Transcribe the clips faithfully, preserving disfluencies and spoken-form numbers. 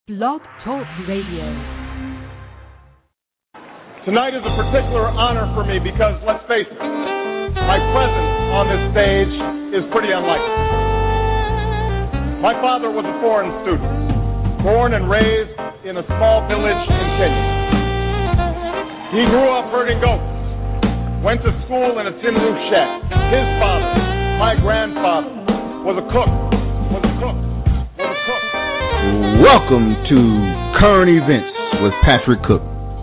Blog Talk Radio. Tonight is a particular honor for me because, let's face it, my presence on this stage is pretty unlikely. My father was a foreign student, born and raised in a small village in Kenya. He grew up herding goats, went to school in a tin roof shack. His father, my grandfather, was a cook, was a cook, was a cook. Welcome to Current Events with Patrick Cook.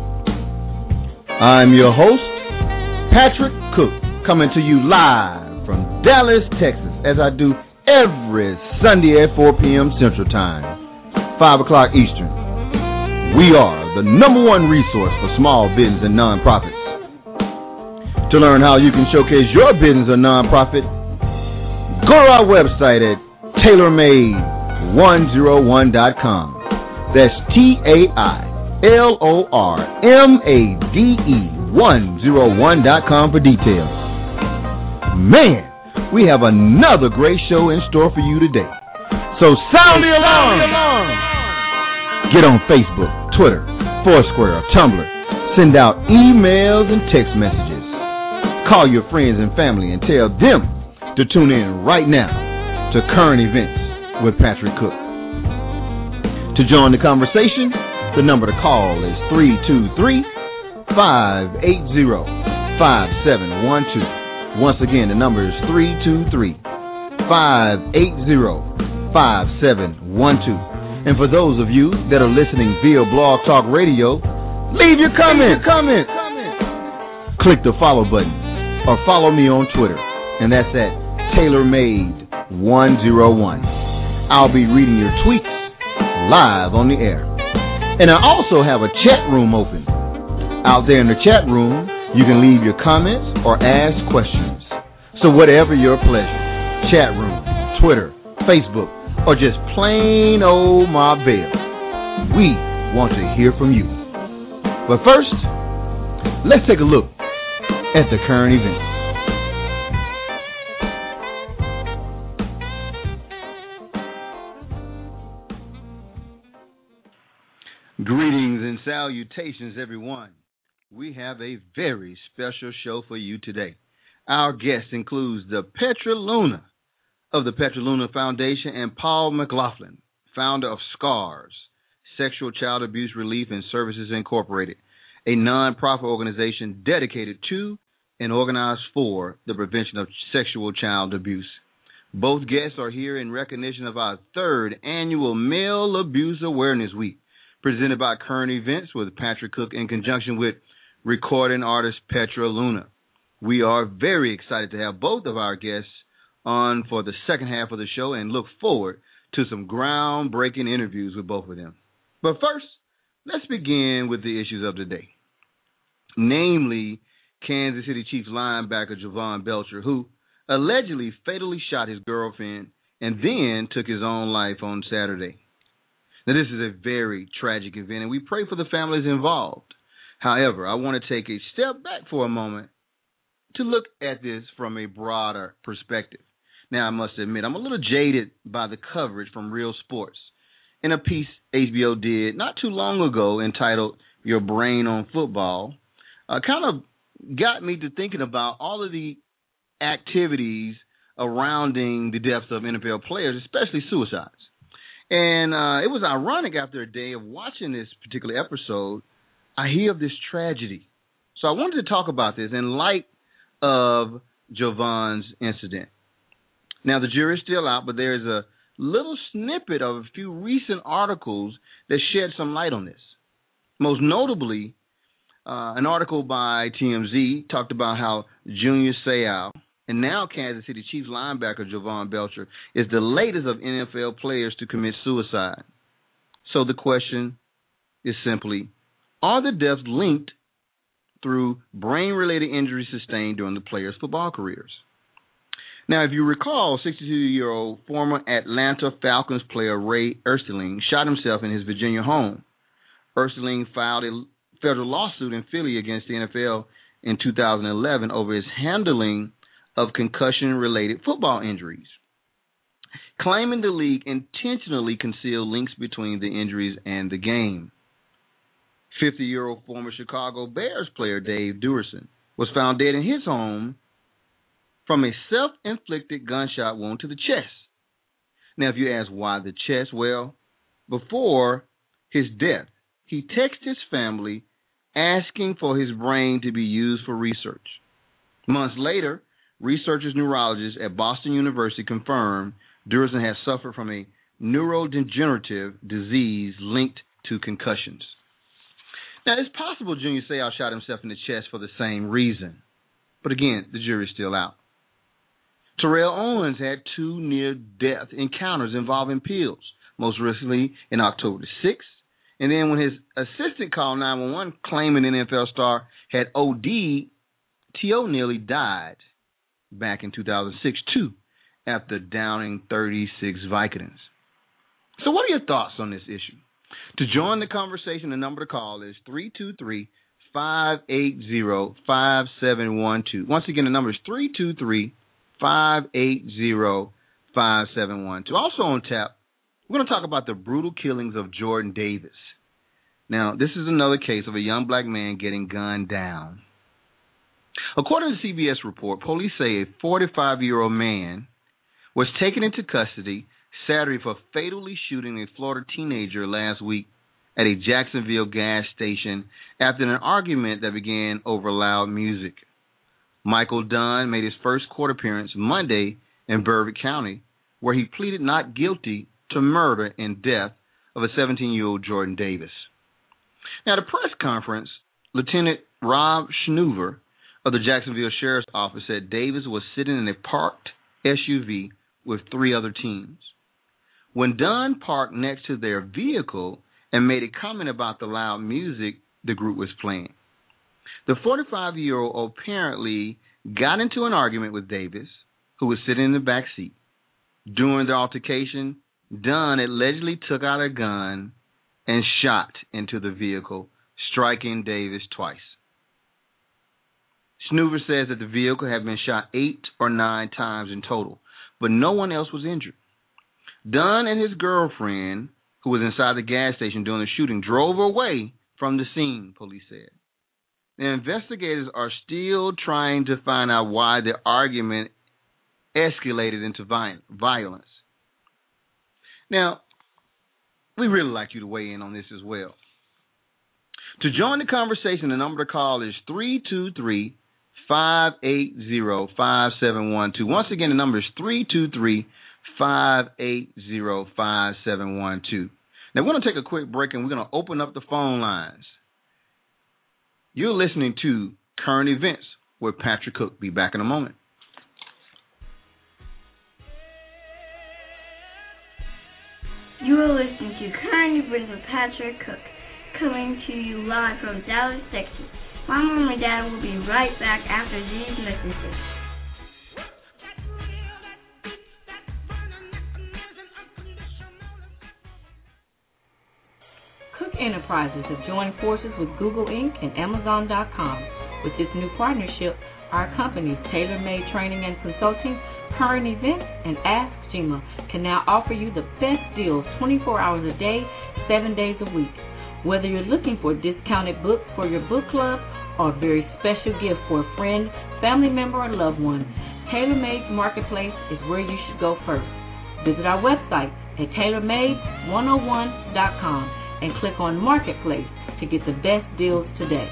I'm your host, Patrick Cook, coming to you live from Dallas, Texas, as I do every Sunday at four p.m. Central Time, five o'clock Eastern. We are the number one resource for small business and nonprofits. To learn how you can showcase your business or nonprofit, go to our website at tailor made one oh one dot com. That's T A I L O R M A D E one oh one dot com for details. Man, we have another great show in store for you today. So sound the alarm! Get on Facebook, Twitter, Foursquare, Tumblr. Send out emails and text messages. Call your friends and family and tell them to tune in right now to Current Events with Patrick Cook. To join the conversation, the number to call is three two three, five eight zero, five seven one two. Once again, the number is three two three, five eight zero, five seven one two. And for those of you that are listening via Blog Talk Radio, leave your comment. comment. Click the follow button or follow me on Twitter, and that's at tailor made one oh one. I'll be reading your tweets live on the air. And I also have a chat room open. Out there in the chat room, you can leave your comments or ask questions. So whatever your pleasure, chat room, Twitter, Facebook, or just plain old Ma Bell, we want to hear from you. But first, let's take a look at the current events. Greetings and salutations, everyone. We have a very special show for you today. Our guest includes the Petroluna of the Petroluna Foundation and Paul McLaughlin, founder of SCARS, Sexual Child Abuse Relief and Services Incorporated, a nonprofit organization dedicated to and organized for the prevention of sexual child abuse. Both guests are here in recognition of our third annual Male Abuse Awareness Week, presented by Current Events with Patrick Cook in conjunction with recording artist Petroluna. We are very excited to have both of our guests on for the second half of the show and look forward to some groundbreaking interviews with both of them. But first, let's begin with the issues of the day, namely Kansas City Chiefs linebacker Jovan Belcher, who allegedly fatally shot his girlfriend and then took his own life on Saturday. Now, this is a very tragic event, and we pray for the families involved. However, I want to take a step back for a moment to look at this from a broader perspective. Now, I must admit, I'm a little jaded by the coverage from Real Sports in a piece H B O did not too long ago entitled Your Brain on Football. Uh, kind of got me to thinking about all of the activities surrounding the deaths of N F L players, especially suicides. And uh, it was ironic after a day of watching this particular episode, I hear of this tragedy. So I wanted to talk about this in light of Jovan's incident. Now, the jury's still out, but there's a little snippet of a few recent articles that shed some light on this. Most notably, uh, an article by T M Z talked about how Junior Seau, and now Kansas City Chiefs linebacker Jovan Belcher, is the latest of N F L players to commit suicide. So the question is simply, are the deaths linked through brain-related injuries sustained during the players' football careers? Now, if you recall, sixty-two-year-old former Atlanta Falcons player Ray Easterling shot himself in his Virginia home. Easterling filed a federal lawsuit in Philly against the N F L in two thousand eleven over his handling of concussion-related football injuries. claiming the league intentionally concealed links between the injuries and the game. fifty-year-old former Chicago Bears player Dave Duerson was found dead in his home from a self-inflicted gunshot wound to the chest. Now, if you ask why the chest, well, before his death, he texted his family asking for his brain to be used for research. Months later, researchers neurologists at Boston University confirmed Duerson had suffered from a neurodegenerative disease linked to concussions. Now, it's possible Junior Seau shot himself in the chest for the same reason. But again, the jury's still out. Terrell Owens had two near-death encounters involving pills, most recently in October the sixth. And then when his assistant called nine one one claiming an N F L star had O D'd, T O nearly died back in two thousand six, too, after downing thirty-six Vicodins. So what are your thoughts on this issue? To join the conversation, the number to call is three two three, five eight zero, five seven one two. Once again, the number is three two three, five eight zero, five seven one two. Also on tap, we're going to talk about the brutal killings of Jordan Davis. Now, this is another case of a young black man getting gunned down. According to the C B S report, police say a forty-five-year-old man was taken into custody Saturday for fatally shooting a Florida teenager last week at a Jacksonville gas station after an argument that began over loud music. Michael Dunn made his first court appearance Monday in Berwick County, where he pleaded not guilty to murder and death of a seventeen-year-old Jordan Davis. Now, at a press conference, Lieutenant Rob Schnoover of the Jacksonville Sheriff's Office said Davis was sitting in a parked S U V with three other teens. When Dunn parked next to their vehicle and made a comment about the loud music the group was playing, the forty-five-year-old apparently got into an argument with Davis, who was sitting in the back seat. During the altercation, Dunn allegedly took out a gun and shot into the vehicle, striking Davis twice. Schnoover says that the vehicle had been shot eight or nine times in total, but no one else was injured. Dunn and his girlfriend, who was inside the gas station during the shooting, drove away from the scene, police said. The investigators are still trying to find out why the argument escalated into violence. Now, we really like you to weigh in on this as well. To join the conversation, the number to call is three two three, five eight zero, five seven one two. Once again, the number is three two three, five eight zero, five seven one two. Now, we're going to take a quick break, and we're going to open up the phone lines. You're listening to Current Events with Patrick Cook. Be back in a moment. You are listening to Current Events with Patrick Cook, coming to you live from Dallas, Texas. My mom and dad will be right back after these messages. Cook Enterprises have joined forces with Google Incorporated and Amazon dot com. With this new partnership, our companies, Tailor Made Training and Consulting, Current Events, and Ask Gma, can now offer you the best deals twenty-four hours a day, seven days a week. Whether you're looking for discounted books for your book club or a very special gift for a friend, family member, or loved one, Tailor Made Marketplace is where you should go first. Visit our website at tailor made one oh one dot com and click on Marketplace to get the best deals today.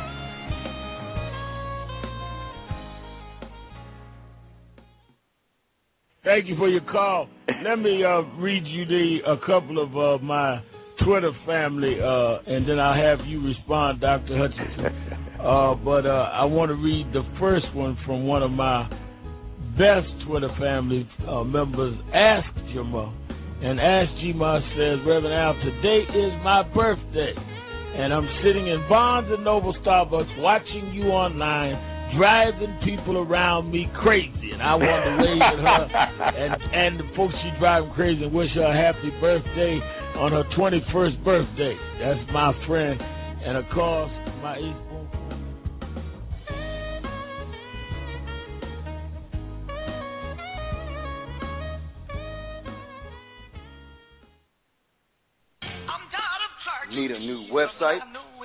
Thank you for your call. Let me uh, read you the a couple of uh, my Twitter family, uh, and then I'll have you respond, Doctor Hutchinson. Uh, but uh, I want to read the first one from one of my best Twitter family uh, members, Ask Gma. And Ask Gma says, Reverend Al, today is my birthday, and I'm sitting in Barnes and Noble Starbucks watching you online, driving people around me crazy. And I want to wave at her and, and the folks she driving crazy and wish her a happy birthday on her twenty-first birthday. That's my friend. And, of course, my East Boone. Need a new website?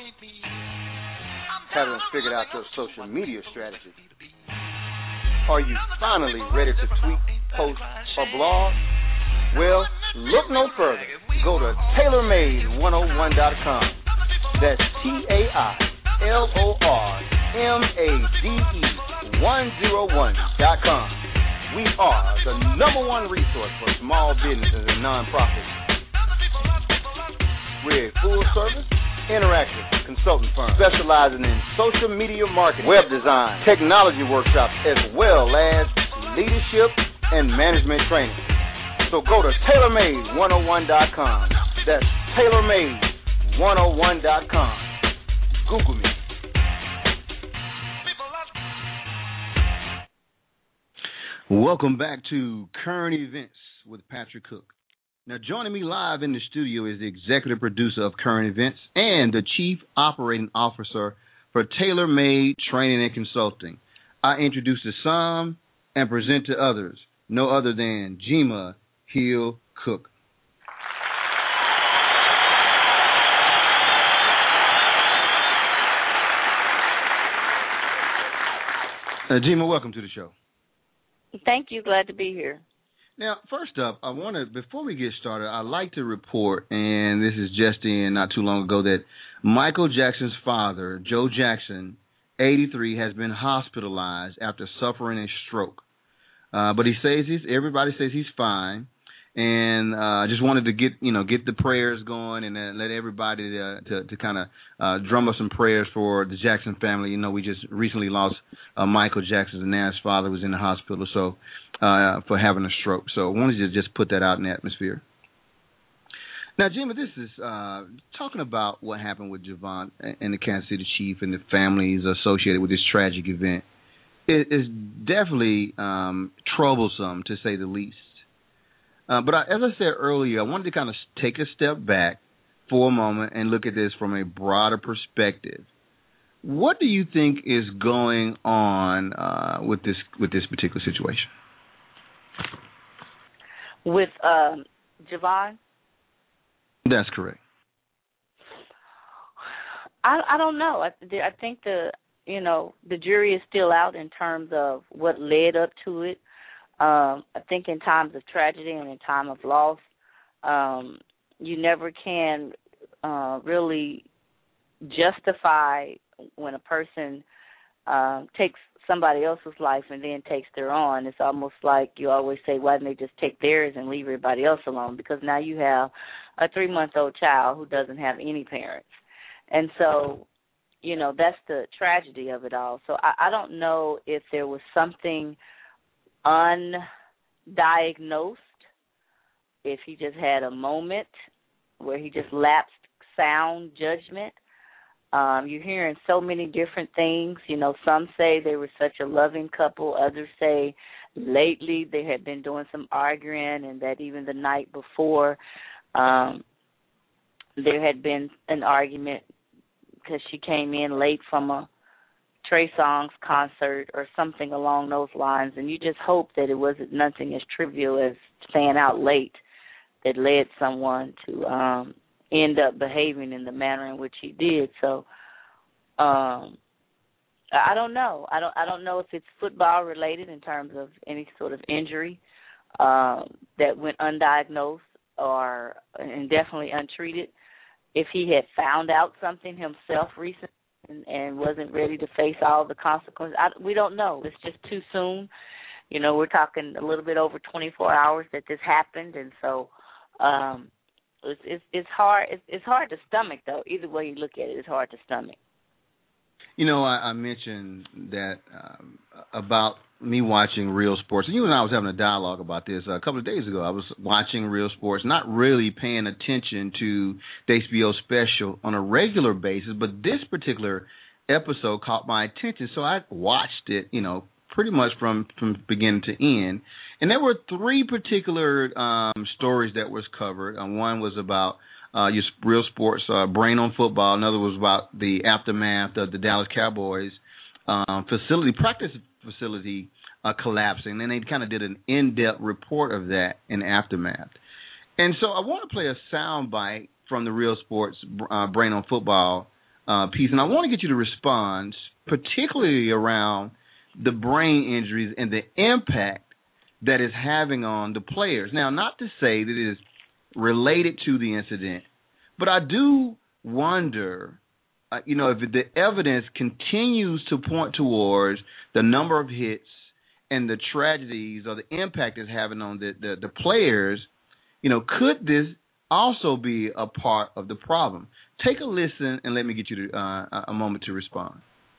Haven't figured out your social media strategy? Are you finally ready to tweet, post, or blog? Well, look no further. Go to tailor made one oh one dot com. That's T A I L O R M A D E one oh one dot com. We are the number one resource for small businesses and nonprofits. We're a full-service, interactive consulting firm specializing in social media marketing, web design, technology workshops, as well as leadership and management training. So go to tailor made one oh one dot com. That's tailor made one oh one dot com. Google me. Welcome back to Current Events with Patrick Cook. Now, joining me live in the studio is the executive producer of Current Events and the chief operating officer for Tailor Made Training and Consulting. I introduce to some and present to others, no other than Jima Hill Cook. Uh, Jima, welcome to the show. Thank you. Glad to be here. Now, first up, I want to, before we get started, I'd like to report, and this is just in not too long ago, that Michael Jackson's father, Joe Jackson, eighty-three, has been hospitalized after suffering a stroke. Uh, but he says he's, everybody says he's fine, and I uh, just wanted to get, you know, get the prayers going and uh, let everybody uh, to, to kind of uh, drum up some prayers for the Jackson family. You know, we just recently lost uh, Michael Jackson, and now his father was in the hospital, so uh, for having a stroke. So I wanted to just put that out in the atmosphere. Now, Jimmy, this is uh, talking about what happened with Javon and the Kansas City Chief and the families associated with this tragic event. It is definitely um, troublesome, to say the least. Uh, but I, as I said earlier, I wanted to kind of take a step back for a moment and look at this from a broader perspective. What do you think is going on uh, with this with this particular situation? With um, Javon? That's correct. I I don't know. I, I think the you know the jury is still out in terms of what led up to it. Um, I think in times of tragedy and in time of loss, um, you never can uh, really justify when a person um, takes somebody else's life and then takes their own. It's almost like you always say, why didn't they just take theirs and leave everybody else alone? Because now you have a three-month-old child who doesn't have any parents. And so, you know, that's the tragedy of it all. So I, I don't know if there was something undiagnosed, if he just had a moment where he just lapsed sound judgment. Um, you're hearing so many different things. You know, some say they were such a loving couple. Others say lately they had been doing some arguing and that even the night before um, there had been an argument because she came in late from a Trey Songz concert or something along those lines, and you just hope that it wasn't nothing as trivial as staying out late that led someone to um, end up behaving in the manner in which he did. So, um, I don't know. I don't. I don't know if it's football related in terms of any sort of injury um, that went undiagnosed or and definitely untreated. If he had found out something himself recently and, and wasn't ready to face all the consequences, I, we don't know. It's just too soon. You know, we're talking a little bit over twenty-four hours that this happened, and so um, it's, it's it's hard. It's, it's hard to stomach, though. Either way you look at it, it's hard to stomach. You know, I, I mentioned that um, about me watching Real Sports. And you and I was having a dialogue about this a couple of days ago. I was watching Real Sports, not really paying attention to the H B O special on a regular basis, but this particular episode caught my attention. So I watched it, you know, pretty much from, from beginning to end. And there were three particular um, stories that was covered. Uh, one was about Uh, your Real Sports, uh, Brain on Football. Another was about the aftermath of the Dallas Cowboys um, facility, practice facility uh, collapsing. And they kind of did an in-depth report of that in aftermath. And so I want to play a sound bite from the Real Sports uh, Brain on Football uh, piece, and I want to get you to respond, particularly around the brain injuries and the impact that is having on the players. Now, not to say that it is related to the incident, but I do wonder, uh, you know, if the evidence continues to point towards the number of hits and the tragedies or the impact it's having on the, the, the players, you know, could this also be a part of the problem? Take a listen and let me get you to, uh, a moment to respond.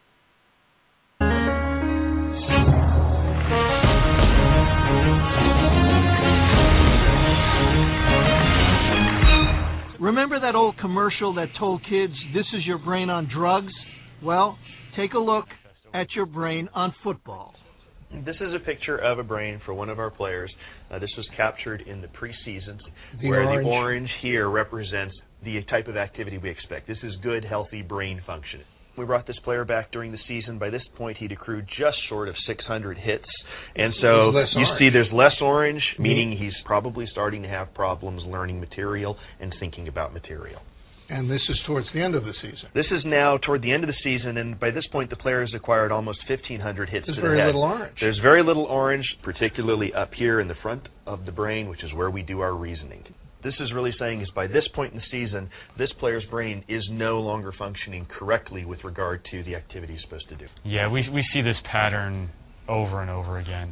Remember that old commercial that told kids, this is your brain on drugs? Well, take a look at your brain on football. This is a picture of a brain for one of our players. Uh, this was captured in the preseason, The where orange. the orange here represents the type of activity we expect. This is good, healthy brain function. We brought this player back during the season. By this point, he'd accrued just short of six hundred hits. And so you orange. see there's less orange, meaning he's probably starting to have problems learning material and thinking about material. And this is towards the end of the season. This is now toward the end of the season, and by this point, the player has acquired almost fifteen hundred hits There's to the very head. little orange. There's very little orange, particularly up here in the front of the brain, which is where we do our reasoning. This is really saying is by this point in the season, this player's brain is no longer functioning correctly with regard to the activity he's supposed to do. Yeah, we we see this pattern over and over again.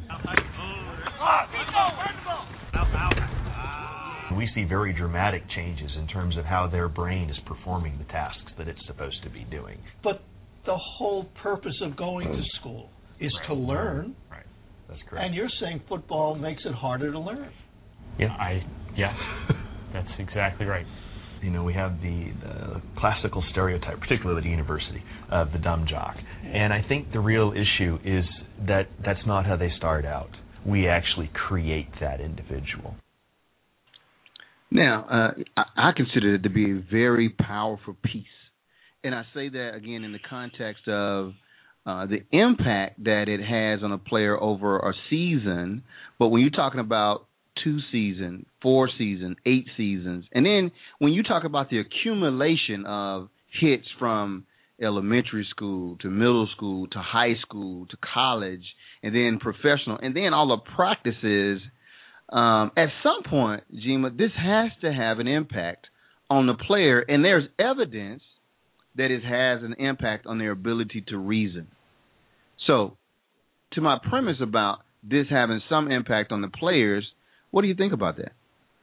We see very dramatic changes in terms of how their brain is performing the tasks that it's supposed to be doing. But the whole purpose of going to school is Right. to learn. Right. That's correct. And you're saying football makes it harder to learn. Yeah. I yeah, that's exactly right. You know, we have the, the classical stereotype, particularly at a university, of the dumb jock. And I think the real issue is that that's not how they start out. We actually create that individual. Now, uh, I, I consider it to be a very powerful piece. And I say that, again, in the context of uh, the impact that it has on a player over a season. But when you're talking about two seasons, four seasons, eight seasons, and then when you talk about the accumulation of hits from elementary school to middle school to high school to college and then professional and then all the practices, um, at some point, Jima, this has to have an impact on the player, and there's evidence that it has an impact on their ability to reason. So, to my premise about this having some impact on the players, what do you think about that?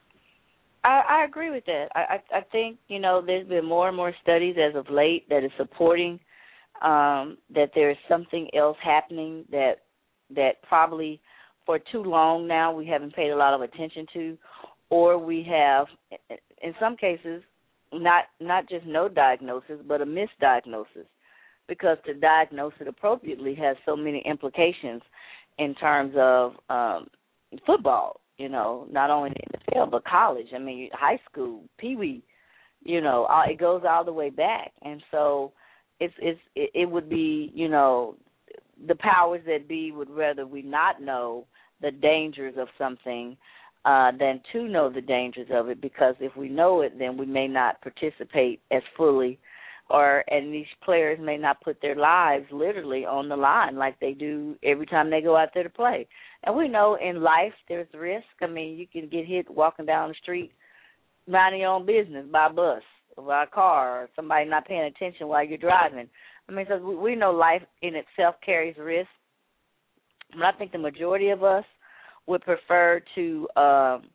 I, I agree with that. I, I, I think, you know, there's been more and more studies as of late that is supporting um, that there's something else happening that that probably for too long now we haven't paid a lot of attention to, or we have, in some cases, not not just no diagnosis, but a misdiagnosis, because to diagnose it appropriately has so many implications in terms of um, football. You know, not only in the N F L, but college. I mean, high school, peewee, you know, all, it goes all the way back. And so it's, it's, it, it would be, you know, the powers that be would rather we not know the dangers of something uh, than to know the dangers of it, because if we know it, then we may not participate as fully, or and these players may not put their lives literally on the line like they do every time they go out there to play. And we know in life there's risk. I mean, you can get hit walking down the street, minding your own business, by a bus or by a car, or somebody not paying attention while you're driving. I mean, so we know life in itself carries risk. But I think the majority of us would prefer to um,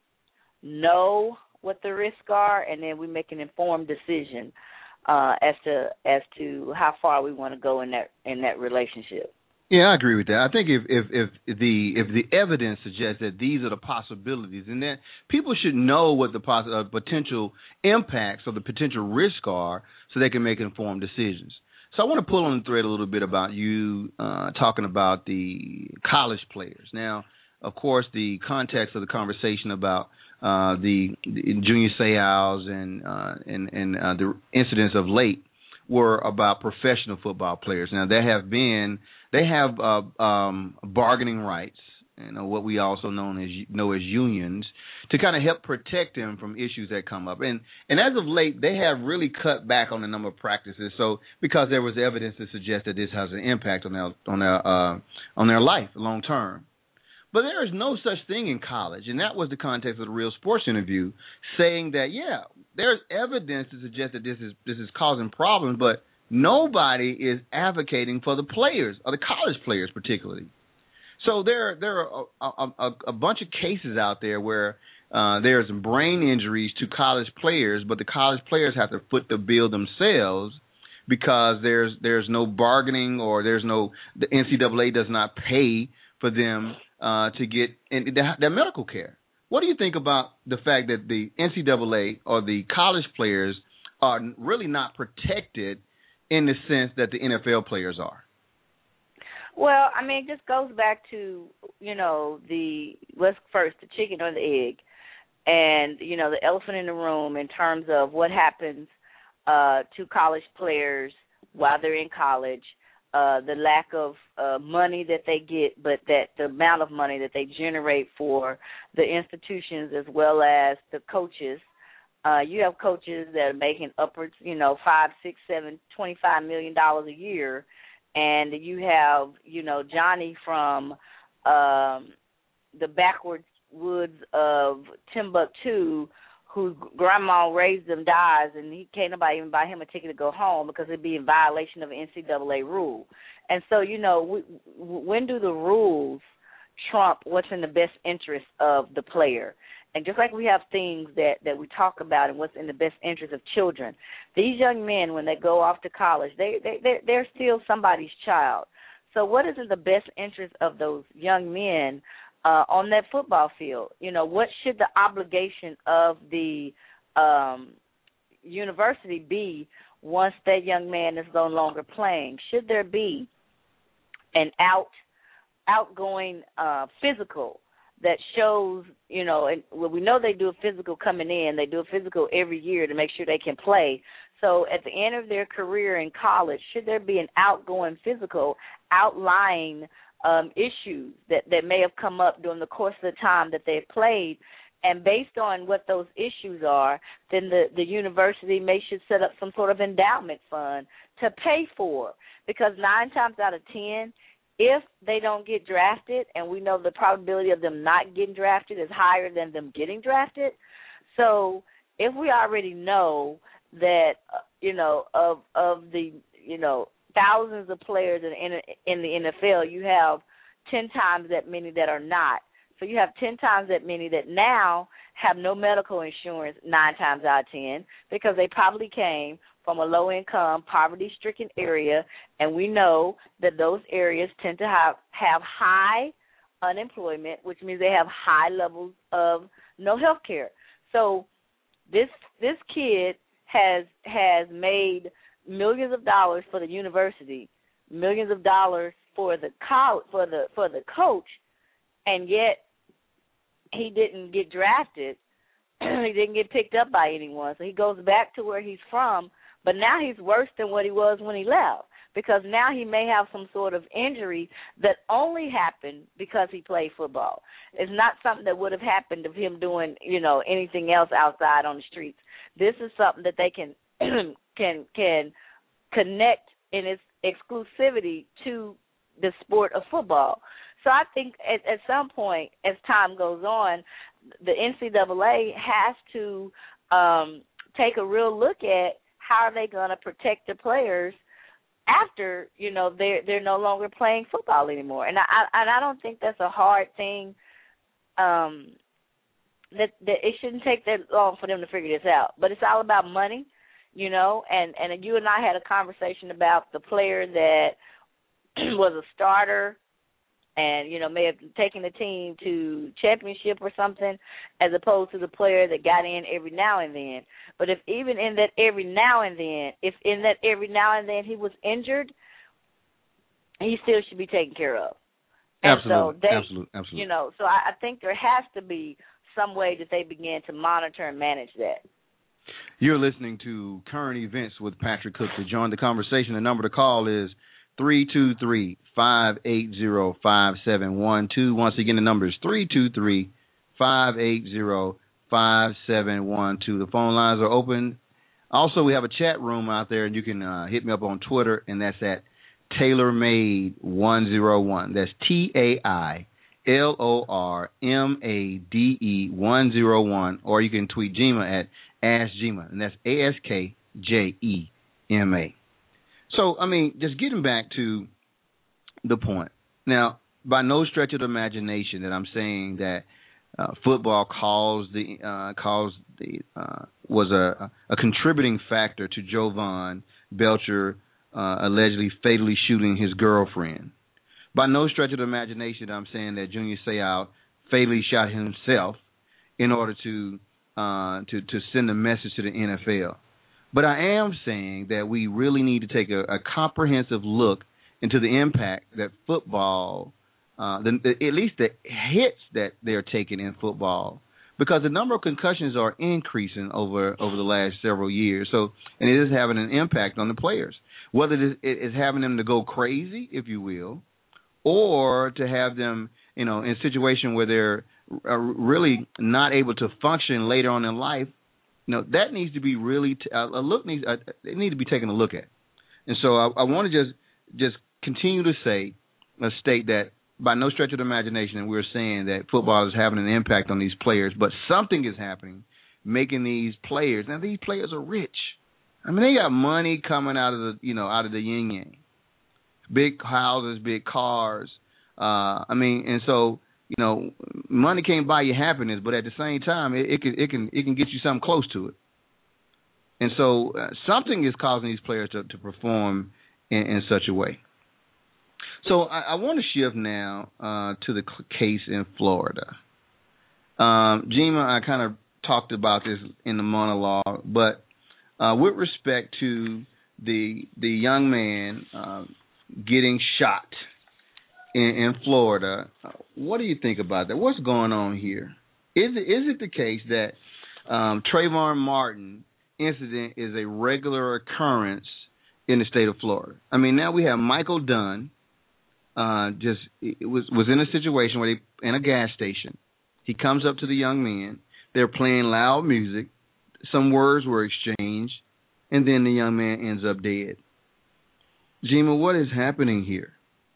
know what the risks are, and then we make an informed decision uh, as to as to how far we want to go in that in that relationship. Yeah, I agree with that. I think if, if, if the if the evidence suggests that these are the possibilities, and that people should know what the poss- uh, potential impacts or the potential risk are, so they can make informed decisions. So I want to pull on the thread a little bit about you uh, talking about the college players. Now, of course, the context of the conversation about uh, the, the Junior Seau's and uh, and and uh, the incidents of late were about professional football players. Now, there have been They have uh, um, bargaining rights you know, what we also known as know as unions, to kind of help protect them from issues that come up. And and as of late, they have really cut back on the number of practices. So because there was evidence to suggest that this has an impact on their on their uh, on their life long term. But there is no such thing in college, and that was the context of the Real Sports interview, saying that yeah, there's evidence to suggest that this is this is causing problems, but nobody is advocating for the players, or the college players particularly. So there, there are a, a, a bunch of cases out there where uh, there's brain injuries to college players, but the college players have to foot the bill themselves because there's there's no bargaining, or there's no the N C double A does not pay for them uh, to get in, their, their medical care. What do you think about the fact that the N C double A or the college players are really not protected in the sense that the N F L players are? Well, I mean, it just goes back to, you know, the, what's first, the chicken or the egg, and, you know, the elephant in the room in terms of what happens uh, to college players while they're in college, uh, the lack of uh, money that they get, but that the amount of money that they generate for the institutions as well as the coaches. Uh, you have coaches that are making upwards, you know, five, six, seven, twenty-five million dollars a year. And you have, you know, Johnny from um, the backwards woods of Timbuktu, whose grandma raised him, dies, and he can't nobody even buy him a ticket to go home because it'd be in violation of an N C double A rule. And so, you know, we, when do the rules trump what's in the best interest of the player? And just like we have things that, that we talk about and what's in the best interest of children, these young men, when they go off to college, they, they, they're, they're still somebody's child. So what is in the best interest of those young men uh, on that football field? You know, what should the obligation of the um, university be once that young man is no longer playing? Should there be an out outgoing uh, physical that shows, you know, and well, we know they do a physical coming in. They do a physical every year to make sure they can play. So at the end of their career in college, should there be an outgoing physical outlying um, issues that, that may have come up during the course of the time that they've played? And based on what those issues are, then the, the university may should set up some sort of endowment fund to pay for. Because nine times out of ten, if they don't get drafted, and we know the probability of them not getting drafted is higher than them getting drafted, so if we already know that, uh, you know, of of the, you know, thousands of players in, in the N F L, you have ten times that many that are not. So you have ten times that many that now have no medical insurance nine times out of ten because they probably came from a low-income, poverty-stricken area, and we know that those areas tend to have, have high unemployment, which means they have high levels of no health care. So this this kid has has made millions of dollars for the university, millions of dollars for the co- for the for the coach, and yet he didn't get drafted. He didn't get picked up by anyone. So he goes back to where he's from. But now he's worse than what he was when he left because now he may have some sort of injury that only happened because he played football. It's not something that would have happened of him doing, you know, anything else outside on the streets. This is something that they can can can connect in its exclusivity to the sport of football. So I think at, at some point, as time goes on, the N C double A has to um, take a real look at how are they going to protect the players after, you know, they're, they're no longer playing football anymore. And I, I, and I don't think that's a hard thing, um, that, that it shouldn't take that long for them to figure this out. But it's all about money, you know, and, and you and I had a conversation about the player that was a starter and, you know, may have taken the team to championship or something, as opposed to the player that got in every now and then. But if even in that every now and then, if in that every now and then he was injured, he still should be taken care of. And absolutely, so they, absolutely, absolutely. You know, so I, I think there has to be some way that they begin to monitor and manage that. You're listening to Current Events with Patrick Cook. To join the conversation, the number to call is three two three, five eight zero, five seven one two. Once again, the number is three two three, five eight zero, five seven one two. The phone lines are open. Also, we have a chat room out there, and you can uh, hit me up on Twitter, and that's at TaylorMade one oh one. That's T A I L O R M A D E one oh one. Or you can tweet Jema at AskJema, and that's A S K J E M A. So, I mean, just getting back to the point. Now, by no stretch of the imagination that I'm saying that uh, football caused the uh, caused the uh, was a, a contributing factor to Jovan Belcher uh, allegedly fatally shooting his girlfriend. By no stretch of the imagination, I'm saying that Junior Seau fatally shot himself in order to uh, to to send a message to the N F L. But I am saying that we really need to take a, a comprehensive look into the impact that football, uh, the, the, at least the hits that they're taking in football, because the number of concussions are increasing over, over the last several years. So, and it is having an impact on the players, whether it is having them to go crazy, if you will, or to have them, you know, in a situation where they're really not able to function later on in life. You know, that needs to be really t- a look needs uh, they need to be taken a look at. And so I, I want to just just continue to say, uh, state that by no stretch of the imagination we're saying that football is having an impact on these players, but something is happening, making these players. Now these players are rich. I mean, they got money coming out of the you know out of the yin yang, big houses, big cars. Uh, I mean, and so. You know, money can't buy you happiness, but at the same time, it, it can it can it can get you something close to it. And so, uh, something is causing these players to, to perform in, in such a way. So, I, I want to shift now uh, to the case in Florida. Um, Jema, I kind of talked about this in the monologue, but uh, with respect to the the young man uh, getting shot In, in Florida, what do you think about that? What's going on here? Is it is it the case that um, Trayvon Martin incident is a regular occurrence in the state of Florida? I mean, now we have Michael Dunn. Uh, just it was was in a situation where they in a gas station. He comes up to the young man. They're playing loud music. Some words were exchanged, and then the young man ends up dead. Jema, what is happening here?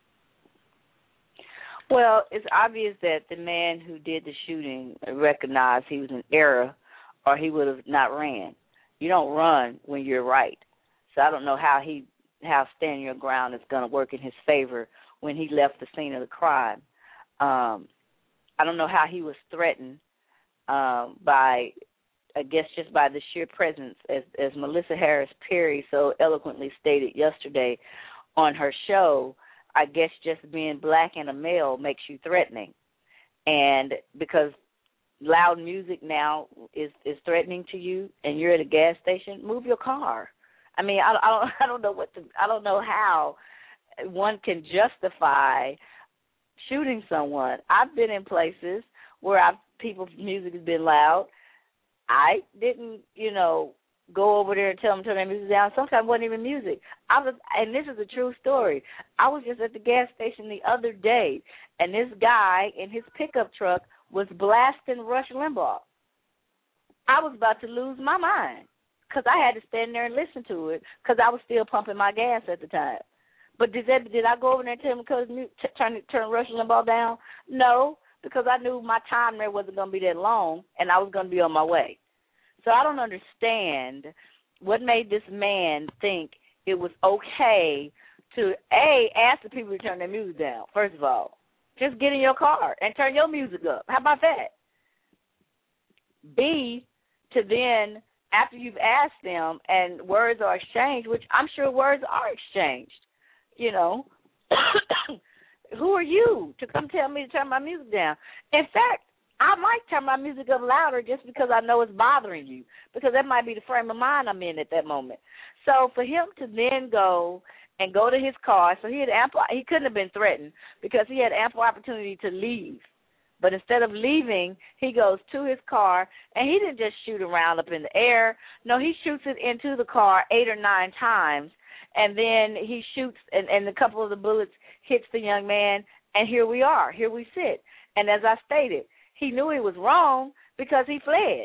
Well, it's obvious that the man who did the shooting recognized he was in error, or he would have not ran. You don't run when you're right. So I don't know how he how standing your ground is going to work in his favor when he left the scene of the crime. Um, I don't know how he was threatened um, by, I guess, just by the sheer presence, as, as Melissa Harris Perry so eloquently stated yesterday on her show. I guess just being black and a male makes you threatening. And because loud music now is, is threatening to you and you're at a gas station, move your car. I mean, I, I don't I don't know what to, I don't know how one can justify shooting someone. I've been in places where I've, people's music has been loud. I didn't, you know, go over there and tell them to turn their music down. Sometimes it wasn't even music. I was, and this is a true story. I was just at the gas station the other day, and this guy in his pickup truck was blasting Rush Limbaugh. I was about to lose my mind because I had to stand there and listen to it because I was still pumping my gas at the time. But did that, did I go over there and tell him to turn, turn Rush Limbaugh down? No, because I knew my time there wasn't going to be that long, and I was going to be on my way. So I don't understand what made this man think it was okay to, A, ask the people to turn their music down, first of all. Just get in your car and turn your music up. How about that? B, to then, after you've asked them and words are exchanged, which I'm sure words are exchanged, you know, who are you to come tell me to turn my music down? In fact, I might turn my music up louder just because I know it's bothering you, because that might be the frame of mind I'm in at that moment. So for him to then go and go to his car, so he had ample, he couldn't have been threatened because he had ample opportunity to leave. But instead of leaving, he goes to his car, and he didn't just shoot around up in the air. No, he shoots it into the car eight or nine times, and then he shoots, and, and a couple of the bullets hits the young man, and here we are. Here we sit. And as I stated, he knew he was wrong because he fled.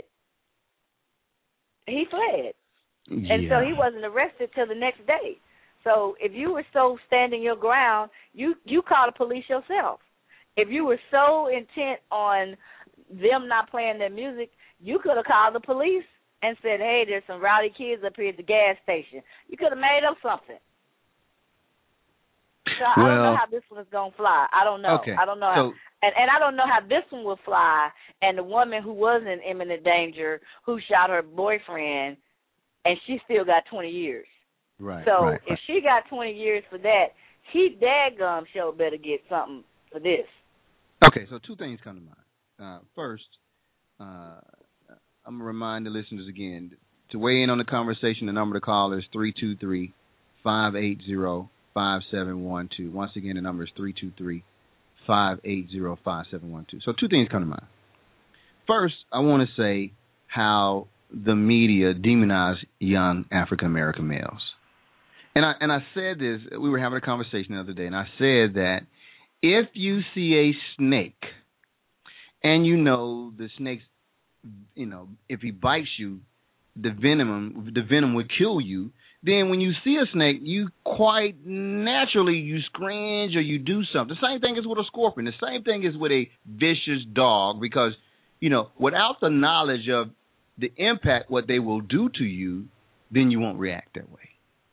He fled. Yeah. And so he wasn't arrested till the next day. So if you were so standing your ground, you, you call the police yourself. If you were so intent on them not playing their music, you could have called the police and said, hey, there's some rowdy kids up here at the gas station. You could have made up something. So I well, don't know how this one is going to fly. I don't know. Okay. I don't know. So, how, and, and I don't know how this one will fly. And the woman who was in imminent danger, who shot her boyfriend, and she still got twenty years. Right. So right, if right. she got twenty years for that, he daggum sure better get something for this. Okay, so two things come to mind. Uh, first, uh, I'm going to remind the listeners again, to weigh in on the conversation, the number to call is three two three, five eight zero, five seven one two. Once again, the number is three two three, five eight zero, five seven one two. So two things come to mind. First, I want to say how the media demonize young African-American males. And I, and I said this, we were having a conversation the other day, and I said that if you see a snake and you know the snake's, you know, if he bites you, the venom, the venom would kill you, then when you see a snake, you quite naturally, you scringe or you do something. The same thing is with a scorpion. The same thing is with a vicious dog because, you know, without the knowledge of the impact, what they will do to you, then you won't react that way.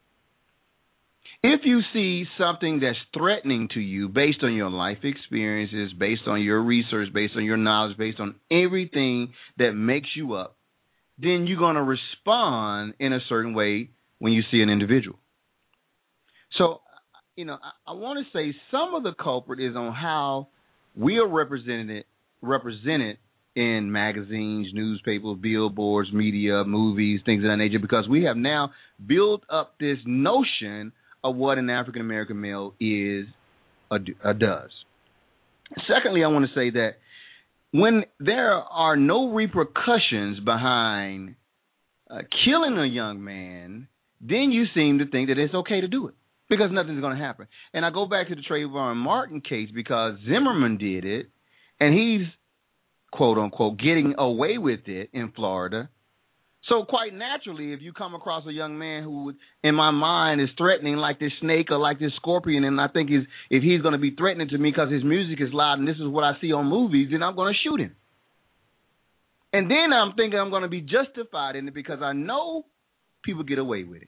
If you see something that's threatening to you based on your life experiences, based on your research, based on your knowledge, based on everything that makes you up, then you're going to respond in a certain way when you see an individual. So, you know, I, I want to say some of the culprit is on how we are represented, represented in magazines, newspapers, billboards, media, movies, things of that nature, because we have now built up this notion of what an African-American male is or, or does. Secondly, I want to say that when there are no repercussions behind uh, killing a young man, then you seem to think that it's okay to do it because nothing's going to happen. And I go back to the Trayvon Martin case because Zimmerman did it, and he's, quote, unquote, getting away with it in Florida. So quite naturally, if you come across a young man who, in my mind, is threatening like this snake or like this scorpion, and I think is if he's going to be threatening to me because his music is loud and this is what I see on movies, then I'm going to shoot him. And then I'm thinking I'm going to be justified in it because I know people get away with it.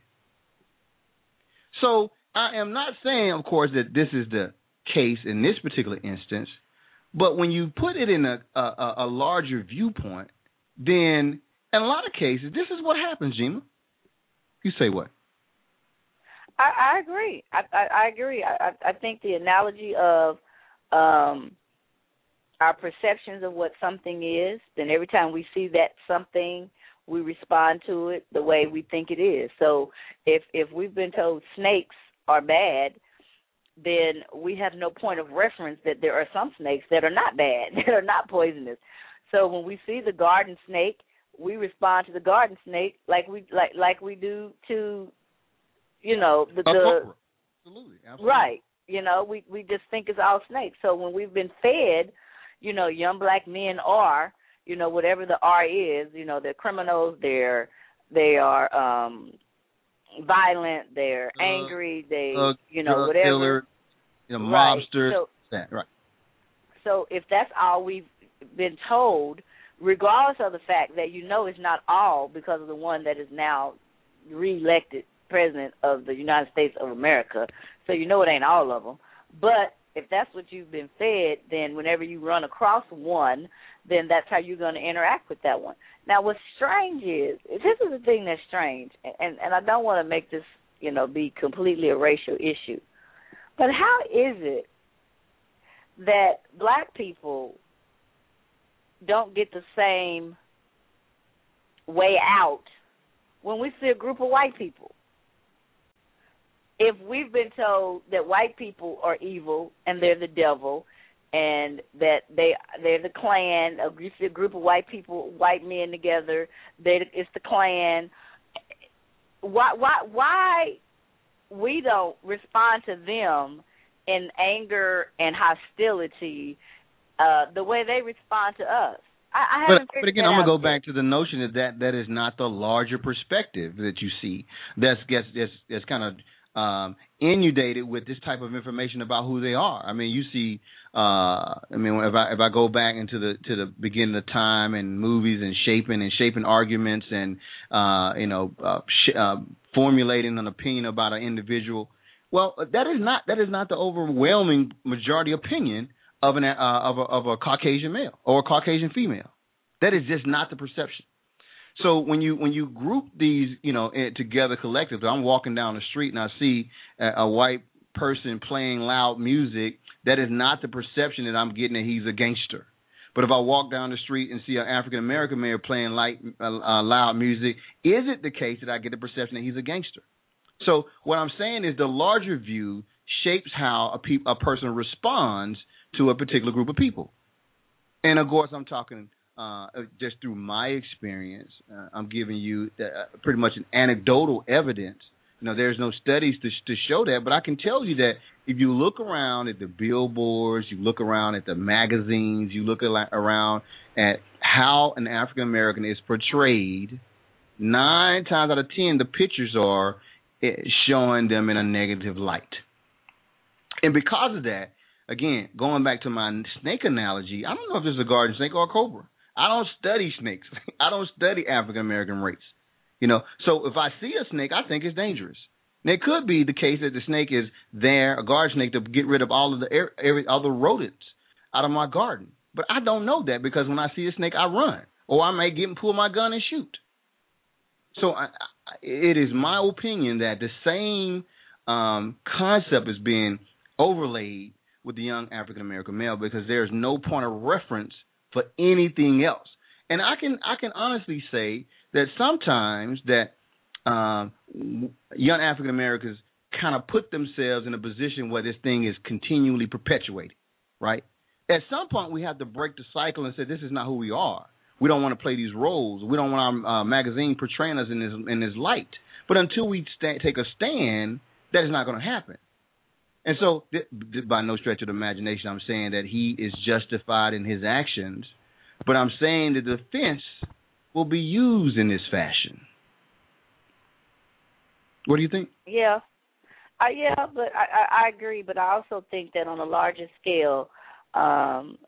So I am not saying, of course, that this is the case in this particular instance, but when you put it in a, a, a larger viewpoint, then in a lot of cases, this is what happens, Gina. You say what? I, I agree. I, I, I agree. I, I think the analogy of um, our perceptions of what something is, then every time we see that something, we respond to it the way we think it is. So if if we've been told snakes are bad, then we have no point of reference that there are some snakes that are not bad, that are not poisonous. So when we see the garden snake, we respond to the garden snake like we like like we do to, you know, the, the absolutely, absolutely. Right. You know, we, we just think it's all snakes. So when we've been fed, you know, young black men are, you know, whatever the R is, you know, they're criminals, they're they are um, violent, they're uh, angry, they uh, you know, whatever. Killer, you know, right. mobster. So, that, right. So if that's all we've been told, regardless of the fact that you know it's not all because of the one that is now reelected president of the United States of America, so you know it ain't all of them. But if that's what you've been fed, then whenever you run across one, then that's how you're going to interact with that one. Now, what's strange is, this is the thing that's strange, and, and I don't want to make this, you know, be completely a racial issue, but how is it that black people don't get the same way out when we see a group of white people? If we've been told that white people are evil and they're the devil and that they, they're the Klan, a group, a group of white people, white men together, they, it's the Klan, why, why, why we don't respond to them in anger and hostility uh, the way they respond to us. I, I haven't but, but again, I'm gonna go back to the notion that, that that is not the larger perspective that you see. That's gets that's, that's kind of um, inundated with this type of information about who they are. I mean, you see. Uh, I mean, if I if I go back into the to the beginning of time and movies and shaping and shaping arguments and uh, you know uh, sh- uh, formulating an opinion about an individual, well, that is not that is not the overwhelming majority opinion of an uh, of a of a Caucasian male or a Caucasian female. That is just not the perception. So when you when you group these you know together collectively, I'm walking down the street and I see a, a white person playing loud music. That is not the perception that I'm getting that he's a gangster. But if I walk down the street and see an African American male playing light, uh, uh, loud music, is it the case that I get the perception that he's a gangster? So what I'm saying is the larger view shapes how a, pe- a person responds to a particular group of people. And of course, I'm talking uh, just through my experience. Uh, I'm giving you the, uh, pretty much an anecdotal evidence. You know, there's no studies to to show that, but I can tell you that if you look around at the billboards, you look around at the magazines, you look al- around at how an African American is portrayed, nine times out of ten, the pictures are showing them in a negative light. And because of that, again, going back to my snake analogy, I don't know if this is a garden snake or a cobra. I don't study snakes. I don't study African American race. You know, so if I see a snake, I think it's dangerous. And it could be the case that the snake is there, a garden snake, to get rid of all of the air, every other rodents out of my garden. But I don't know that because when I see a snake, I run, or I may get and pull my gun and shoot. So I, I, it is my opinion that the same um, concept is being overlaid with the young African American male because there's no point of reference for anything else. And I can I can honestly say that sometimes that um, young African Americans kind of put themselves in a position where this thing is continually perpetuated, right? At some point, we have to break the cycle and say this is not who we are. We don't want to play these roles. We don't want our uh, magazine portraying us in this in this light. But until we st- take a stand, that is not going to happen. And so, th- th- by no stretch of the imagination, I'm saying that he is justified in his actions. But I'm saying the defense will be used in this fashion. What do you think? Yeah, uh, yeah, but I, I, I agree. But I also think that on a larger scale, um,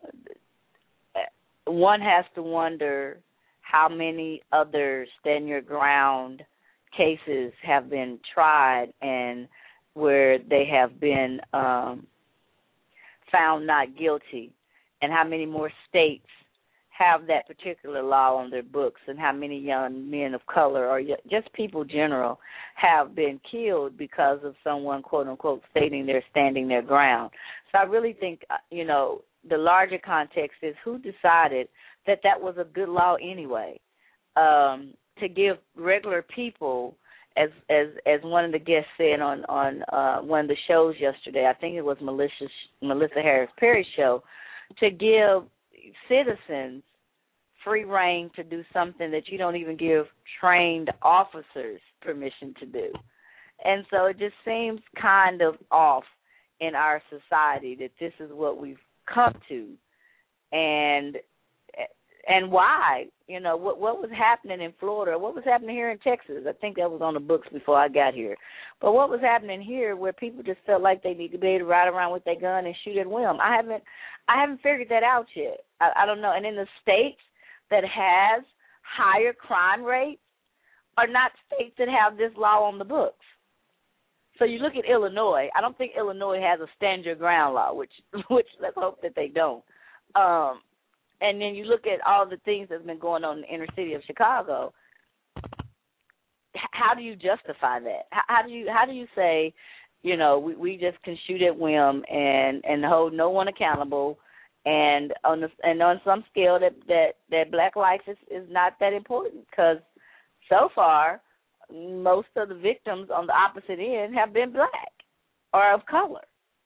one has to wonder how many other stand your ground cases have been tried and where they have been um, found not guilty, and how many more states have that particular law on their books, and how many young men of color or just people general have been killed because of someone, quote unquote, stating they're standing their ground. So I really think, you know, the larger context is who decided that that was a good law anyway, um, to give regular people, as as as one of the guests said on on uh, one of the shows yesterday, I think it was Melissa Melissa Harris Perry's show, to give citizens free reign to do something that you don't even give trained officers permission to do. And so it just seems kind of off in our society that this is what we've come to. And and why? You know, what what was happening in Florida, what was happening here in Texas? I think that was on the books before I got here. But what was happening here where people just felt like they need to be able to ride around with their gun and shoot at whim? I haven't I haven't figured that out yet. I, I don't know. And in the states that has higher crime rates are not states that have this law on the books. So you look at Illinois. I don't think Illinois has a stand your ground law, which which let's hope that they don't. Um, and then you look at all the things that's been going on in the inner city of Chicago. How do you justify that? How, how do you how do you say, you know, we, we just can shoot at whim and, and hold no one accountable, and on the, and on some scale that, that, that black life is, is not that important, because so far most of the victims on the opposite end have been black or of color.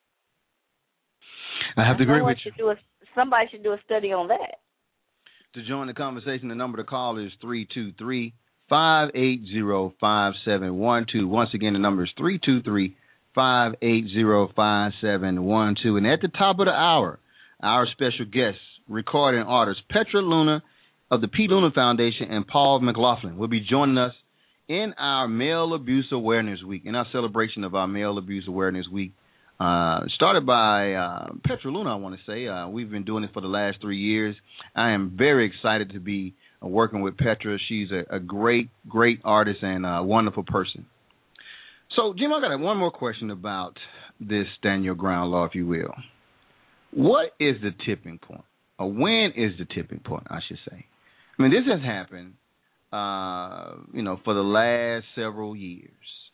I have to agree with you. Do a, somebody should do a study on that. To join the conversation, the number to call is three two three, five eight zero, five seven one two. Once again, the number is three two three, five eight zero, five seven one two. And at the top of the hour, our special guests, recording artist Petra Luna of the P. Luna Foundation and Paul McLaughlin will be joining us in our Male Abuse Awareness Week, in our celebration of our Male Abuse Awareness Week. Uh, started by uh, Petra Luna, I want to say. Uh, we've been doing it for the last three years. I am very excited to be uh, working with Petra. She's a, a great, great artist and a wonderful person. So, Jim, I got one more question about this stand your ground law, if you will. What is the tipping point? Or when is the tipping point, I should say? I mean, this has happened, uh, you know, for the last several years.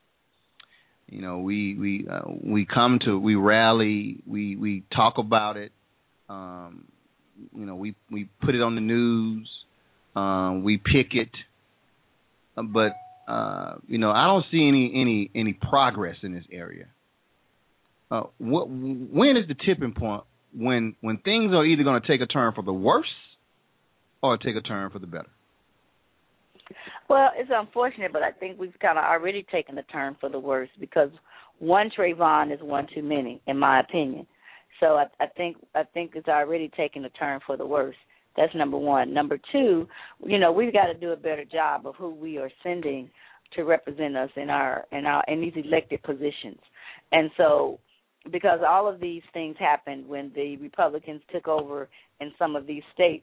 You know, we we uh, we come to we rally, we we talk about it. Um, you know, we we put it on the news, um, we picket, but uh, you know, I don't see any any any progress in this area. Uh, what when is the tipping point when when things are either going to take a turn for the worse or take a turn for the better? Well, it's unfortunate, but I think we've kind of already taken a turn for the worse because one Trayvon is one too many, in my opinion. So I, I think I think it's already taken a turn for the worse. That's number one. Number two, you know, we've got to do a better job of who we are sending to represent us in our in our in these elected positions. And so, because all of these things happened when the Republicans took over in some of these states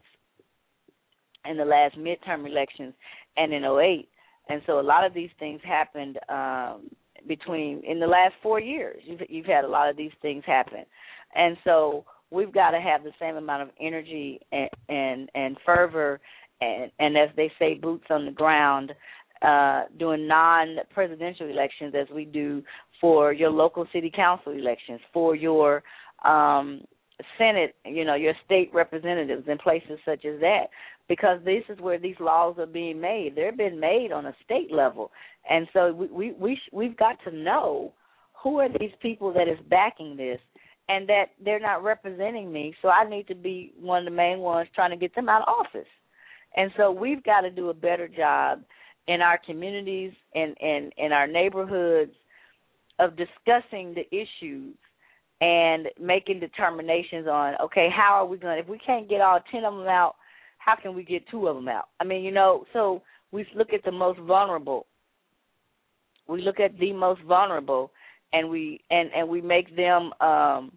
in the last midterm elections and in oh eight. And so a lot of these things happened um, between, in the last four years. You've, you've had a lot of these things happen. And so we've got to have the same amount of energy and, and, and fervor and, and, as they say, boots on the ground uh, doing non-presidential elections as we do for your local city council elections, for your um, Senate, you know, your state representatives in places such as that. Because this is where these laws are being made. They're being made on a state level. And so we, we, we sh- we've got to know who are these people that is backing this and that they're not representing me, so I need to be one of the main ones trying to get them out of office. And so we've got to do a better job in our communities and in, in our neighborhoods of discussing the issues and making determinations on, okay, how are we going to, if we can't get all ten of them out, how can we get two of them out? I mean, you know, so we look at the most vulnerable. We look at the most vulnerable, and we and, and we make them um,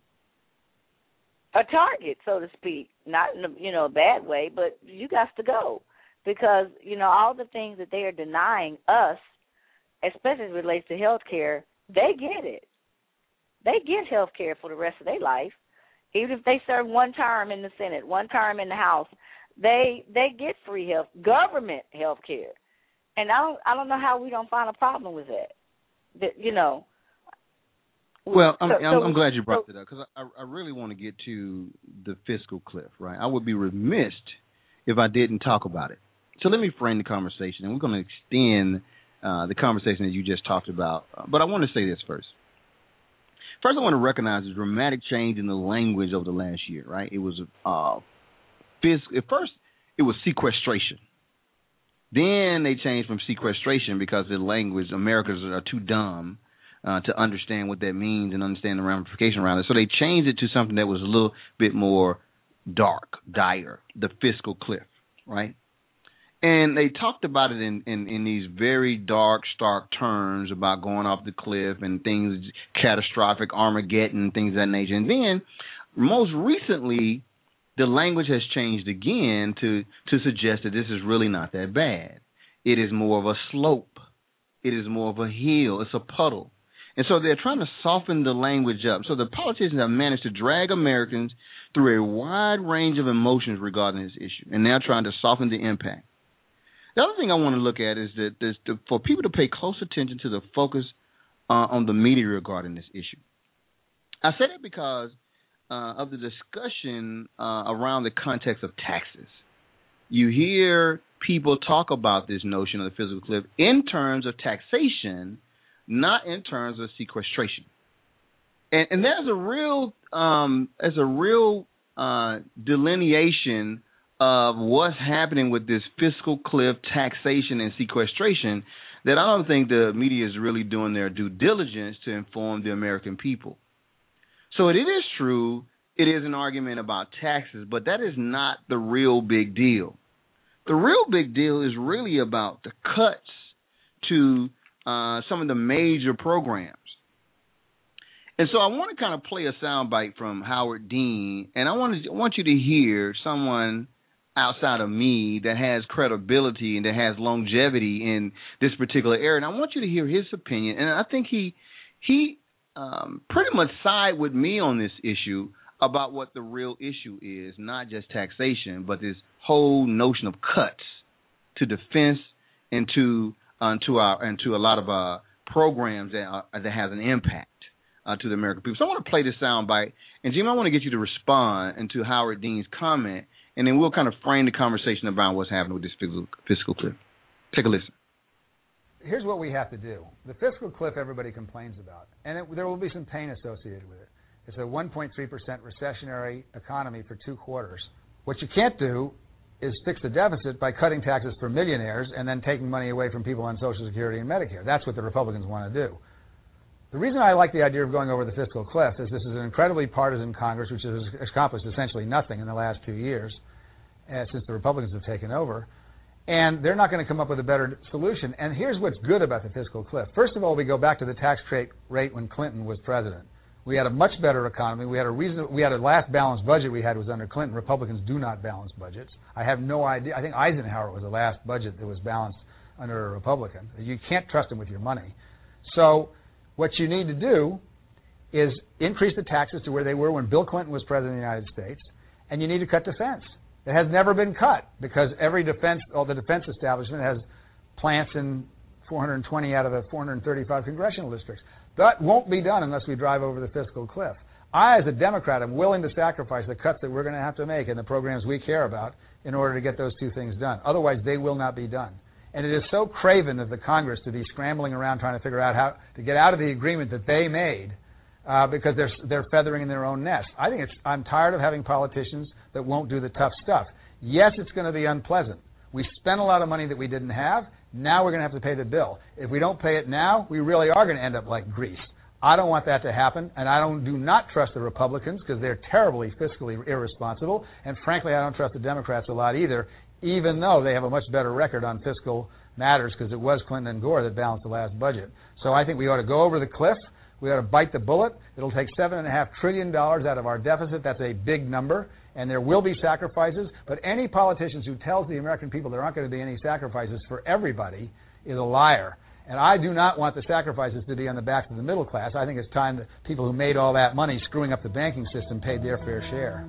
a target, so to speak. Not in a, you know, a bad way, but you got to go because you know all the things that they are denying us, especially as it relates to health care, they get it. They get health care for the rest of their life, even if they serve one term in the Senate, one term in the House. They they get free health, government health care, and I don't I don't know how we don't find a problem with that. That you know. Well, I'm, so, I'm, so, I'm glad you brought so, that up because I, I really want to get to the fiscal cliff. Right, I would be remiss if I didn't talk about it. So let me frame the conversation, and we're going to extend uh, the conversation that you just talked about. Uh, but I want to say this first. First, I want to recognize the dramatic change in the language over the last year. Right, it was uh, At first, it was sequestration. Then they changed from sequestration because the language, Americans are too dumb uh, to understand what that means and understand the ramification around it. So they changed it to something that was a little bit more dark, dire, the fiscal cliff, right? And they talked about it in, in, in these very dark, stark terms about going off the cliff and things, catastrophic, Armageddon, things of that nature. And then, most recently, the language has changed again to, to suggest that this is really not that bad. It is more of a slope. It is more of a hill. It's a puddle. And so they're trying to soften the language up. So the politicians have managed to drag Americans through a wide range of emotions regarding this issue, and they're trying to soften the impact. The other thing I want to look at is that there's the, for people to pay close attention to the focus uh, on the media regarding this issue. I say that because uh, of the discussion uh, around the context of taxes. You hear people talk about this notion of the fiscal cliff in terms of taxation, not in terms of sequestration. And, and there's a real, um, there's a real uh, delineation of what's happening with this fiscal cliff, taxation, and sequestration that I don't think the media is really doing their due diligence to inform the American people. So it is true, it is an argument about taxes, but that is not the real big deal. The real big deal is really about the cuts to uh, some of the major programs. And so I want to kind of play a soundbite from Howard Dean, and I want to I want you to hear someone outside of me that has credibility and that has longevity in this particular area. And I want you to hear his opinion. And I think he he um, pretty much side with me on this issue about what the real issue is, not just taxation, but this whole notion of cuts to defense and to uh, to our and to a lot of uh, programs that are, that has an impact uh, to the American people. So I want to play this soundbite, and Jim, I want to get you to respond into Howard Dean's comment. And then we'll kind of frame the conversation about what's happening with this fiscal, fiscal cliff. Take a listen. Here's what we have to do. The fiscal cliff everybody complains about, and it, there will be some pain associated with it. It's a one point three percent recessionary economy for two quarters. What you can't do is fix the deficit by cutting taxes for millionaires and then taking money away from people on Social Security and Medicare. That's what the Republicans want to do. The reason I like the idea of going over the fiscal cliff is this is an incredibly partisan Congress, which has accomplished essentially nothing in the last two years. Uh, since the Republicans have taken over, and they're not going to come up with a better solution. And here's what's good about the fiscal cliff. First of all, we go back to the tax rate when Clinton was president. We had a much better economy. We had a reason. We had a last balanced budget we had was under Clinton. Republicans do not balance budgets. I have no idea. I think Eisenhower was the last budget that was balanced under a Republican. You can't trust him with your money. So what you need to do is increase the taxes to where they were when Bill Clinton was president of the United States, and you need to cut defense. It has never been cut because every defense, all the defense establishment has plants in four hundred twenty out of the four hundred thirty-five congressional districts. That won't be done unless we drive over the fiscal cliff. I, as a Democrat, am willing to sacrifice the cuts that we're going to have to make in the programs we care about in order to get those two things done. Otherwise, they will not be done. And it is so craven of the Congress to be scrambling around trying to figure out how to get out of the agreement that they made uh, because they're they're feathering in their own nest. I think it's. I'm tired of having politicians that won't do the tough stuff. Yes, it's going to be unpleasant. We spent a lot of money that we didn't have. Now we're going to have to pay the bill. If we don't pay it now, we really are going to end up like Greece. I don't want that to happen, and I don't do not trust the Republicans because they're terribly fiscally irresponsible. And frankly, I don't trust the Democrats a lot either, even though they have a much better record on fiscal matters because it was Clinton and Gore that balanced the last budget. So I think we ought to go over the cliff. We ought to bite the bullet. It'll take seven point five trillion dollars out of our deficit. That's a big number, and there will be sacrifices. But any politician who tells the American people there aren't going to be any sacrifices for everybody is a liar. And I do not want the sacrifices to be on the backs of the middle class. I think it's time that people who made all that money screwing up the banking system paid their fair share.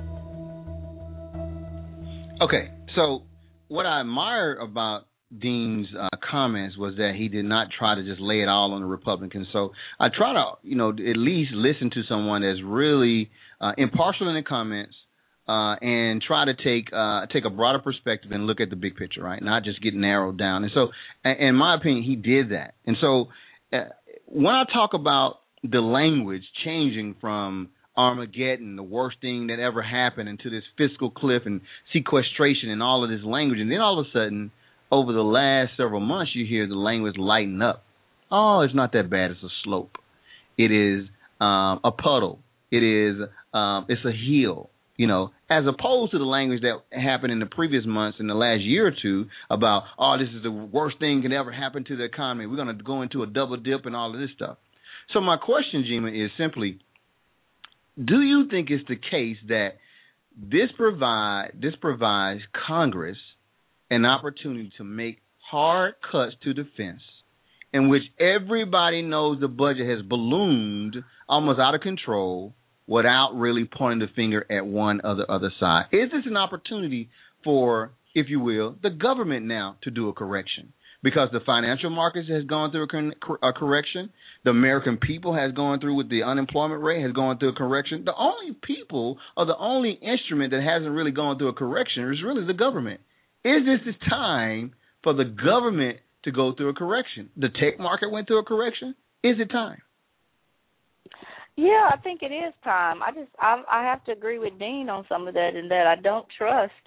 Okay, so what I admire about Dean's uh, comments was that he did not try to just lay it all on the Republicans. So I try to, you know, at least listen to someone that's really uh, impartial in the comments uh, and try to take uh, take a broader perspective and look at the big picture, right? Not just get narrowed down. And so, in my opinion, he did that. And so, uh, when I talk about the language changing from Armageddon, the worst thing that ever happened, into this fiscal cliff and sequestration and all of this language, and then all of a sudden, over the last several months, you hear the language lighten up. Oh, it's not that bad. It's a slope. It is um, a puddle. It is um, it's a hill. You know, as opposed to the language that happened in the previous months, in the last year or two, about, oh, this is the worst thing that ever happened to the economy. We're going to go into a double dip and all of this stuff. So my question, Jima, is simply, do you think it's the case that this provide this provides Congress an opportunity to make hard cuts to defense, in which everybody knows the budget has ballooned almost out of control without really pointing the finger at one or the other side? Is this an opportunity for, if you will, the government now to do a correction? Because the financial markets has gone through a, cor- a correction. The American people has gone through with the unemployment rate has gone through a correction. The only people or the only instrument that hasn't really gone through a correction is really the government. Is this the time for the government to go through a correction? The tech market went through a correction. Is it time? Yeah, I think it is time. I just I, I have to agree with Dean on some of that, in that I don't trust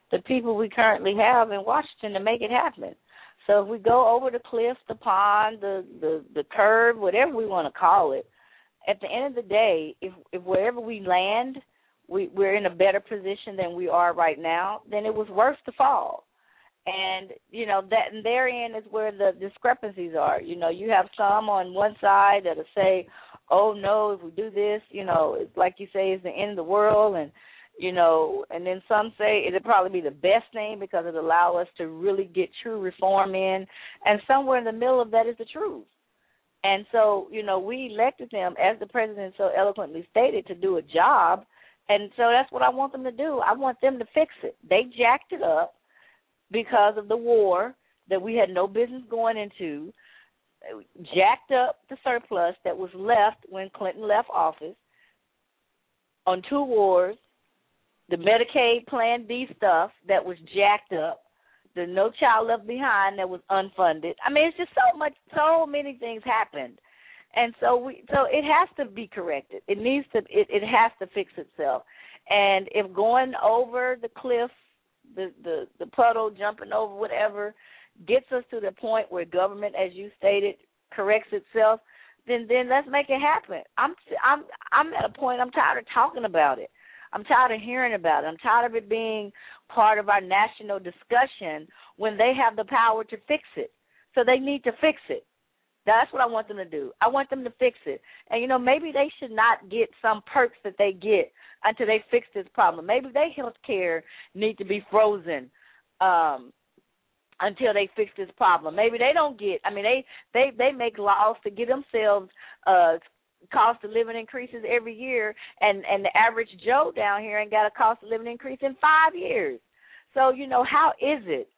the people we currently have in Washington to make it happen. So if we go over the cliff, the pond, the, the, the curve, whatever we want to call it, at the end of the day, if, if wherever we land, we, we're in a better position than we are right now, then it was worth the fall. And, you know, that and therein is where the discrepancies are. You know, you have some on one side that'll say, oh, no, if we do this, you know, it's like you say, it's the end of the world. And, you know, and then some say it'll probably be the best thing because it'll allow us to really get true reform in. And somewhere in the middle of that is the truth. And so, you know, we elected them, as the president so eloquently stated, to do a job. And so that's what I want them to do. I want them to fix it. They jacked it up because of the war that we had no business going into, jacked up the surplus that was left when Clinton left office on two wars, the Medicaid Plan B stuff that was jacked up, the No Child Left Behind that was unfunded. I mean, it's just so much, so many things happened. And so we, so it has to be corrected. It needs to, it, it has to fix itself. And if going over the cliff, the, the, the puddle, jumping over whatever, gets us to the point where government, as you stated, corrects itself, then then let's make it happen. I'm I'm I'm at a point I'm tired of talking about it. I'm tired of hearing about it. I'm tired of it being part of our national discussion when they have the power to fix it. So they need to fix it. That's what I want them to do. I want them to fix it. And, you know, maybe they should not get some perks that they get until they fix this problem. Maybe their health care need to be frozen um, until they fix this problem. Maybe they don't get, I mean, they, they, they make laws to get themselves uh, cost of living increases every year, and, and the average Joe down here ain't got a cost of living increase in five years. So, you know, how is it,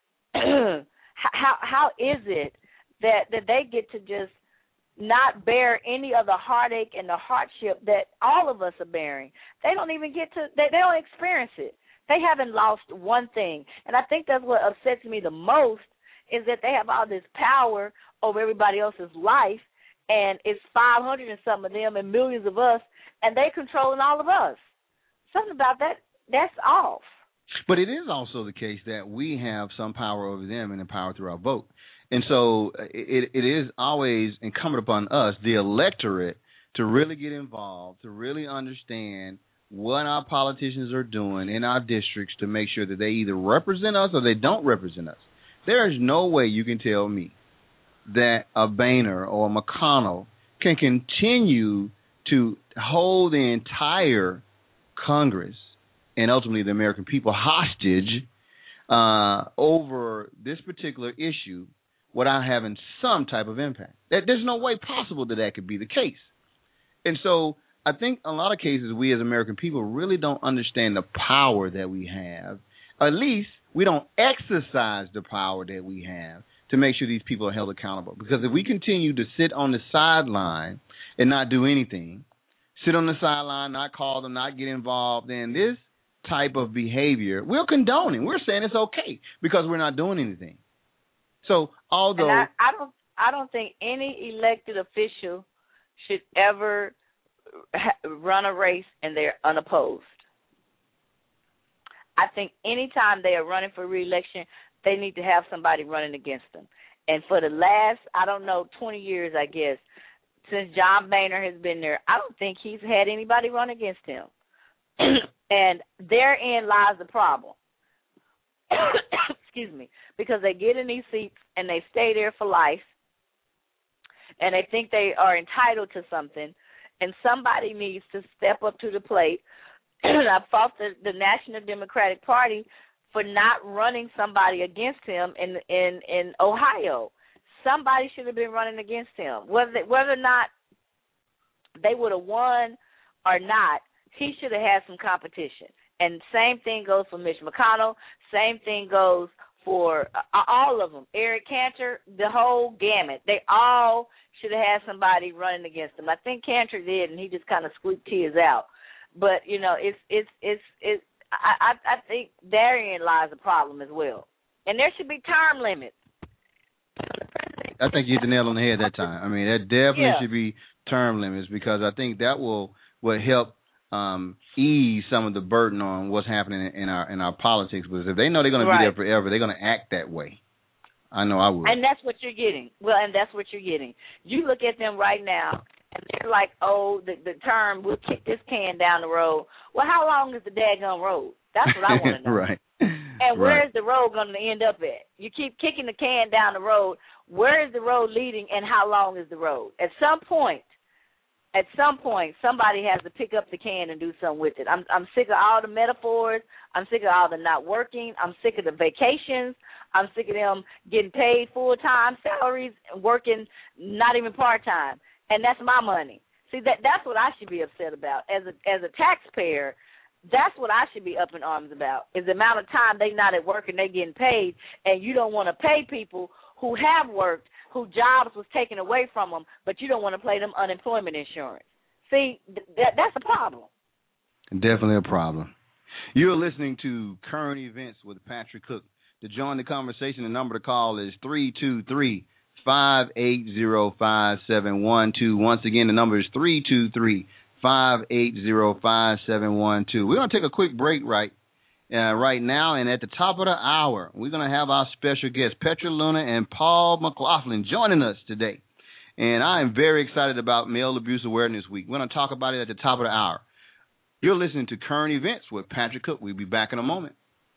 how how is it that, that they get to just not bear any of the heartache and the hardship that all of us are bearing? They don't even get to, they, they don't experience it. They haven't lost one thing. And I think that's what upsets me the most, is that they have all this power over everybody else's life, and it's five hundred and some of them and millions of us, and they controlling all of us. Something about that, that's off. But it is also the case that we have some power over them and the power through our vote. And so it, it is always incumbent upon us, the electorate, to really get involved, to really understand what our politicians are doing in our districts to make sure that they either represent us or they don't represent us. There is no way you can tell me that a Boehner or a McConnell can continue to hold the entire Congress and ultimately the American people hostage uh, over this particular issue without having some type of impact. There's no way possible that that could be the case. And so I think in a lot of cases we as American people really don't understand the power that we have. At least we don't exercise the power that we have to make sure these people are held accountable. Because if we continue to sit on the sideline and not do anything, sit on the sideline, not call them, not get involved, then this type of behavior, we're condoning. We're saying it's okay because we're not doing anything. So although and I, I don't, I don't think any elected official should ever ha- run a race and they're unopposed. I think anytime they are running for re-election, they need to have somebody running against them. And for the last, I don't know, twenty years, I guess, since John Boehner has been there, I don't think he's had anybody run against him. And therein lies the problem. Excuse me. Because they get in these seats and they stay there for life, and they think they are entitled to something, and somebody needs to step up to the plate. I fought the, the National Democratic Party for not running somebody against him in in, in Ohio. Somebody should have been running against him. Whether whether or not they would have won or not, he should have had some competition. And same thing goes for Mitch McConnell. Same thing goes for uh, all of them. Eric Cantor, the whole gamut. They all should have had somebody running against them. I think Cantor did, and he just kind of squeaked his out. But you know, it's it's it's it's. I, I think therein lies the problem as well. And there should be term limits. I think you hit the nail on the head that time. I mean, that definitely yeah. should be term limits, because I think that will, will help um, ease some of the burden on what's happening in our in our politics. Because if they know they're going right. to be there forever, they're going to act that way. I know I would. And that's what you're getting. Well, and that's what you're getting. You look at them right now, and they're like, oh, the, the term, we'll kick this can down the road. Well, how long is the daggone road? That's what I want to know. Right. And where is the road going to end up at? You keep kicking the can down the road. Where is the road leading, and how long is the road? At some point, at some point, somebody has to pick up the can and do something with it. I'm I'm sick of all the metaphors. I'm sick of all the not working. I'm sick of the vacations. I'm sick of them getting paid full-time salaries and working not even part-time. And that's my money. See, that that's what I should be upset about. As a as a taxpayer, that's what I should be up in arms about, is the amount of time they not at work and they getting paid, and you don't want to pay people who have worked, whose jobs was taken away from them, but you don't want to pay them unemployment insurance. See, th- that, that's a problem. Definitely a problem. You're listening to Current Events with Patrick Cook. To join the conversation, the number to call is three two three, five eight zero, five seven one two. Once again, the number is three two three, five eight zero, five seven one two. We're going to take a quick break right uh, right now, and at the top of the hour, we're going to have our special guests, Petra Luna and Paul McLaughlin, joining us today. And I am very excited about Male Abuse Awareness Week. We're going to talk about it at the top of the hour. You're listening to Current Events with Patrick Cook. We'll be back in a moment.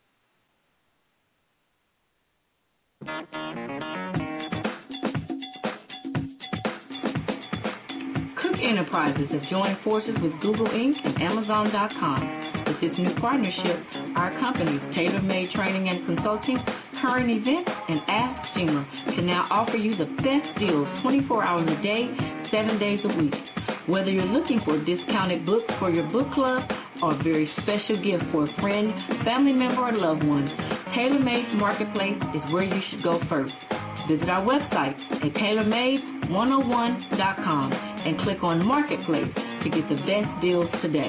Cook Enterprises have joined forces with Google Incorporated and Amazon dot com. With this new partnership, our companies, Tailor Made Training and Consulting, Current Events, and Ask Gima, can now offer you the best deals twenty-four hours a day, seven days a week. Whether you're looking for discounted books for your book club or a very special gift for a friend, family member, or loved one, Tailor Made Marketplace is where you should go first. Visit our website at tailor made one oh one dot com and click on Marketplace to get the best deals today.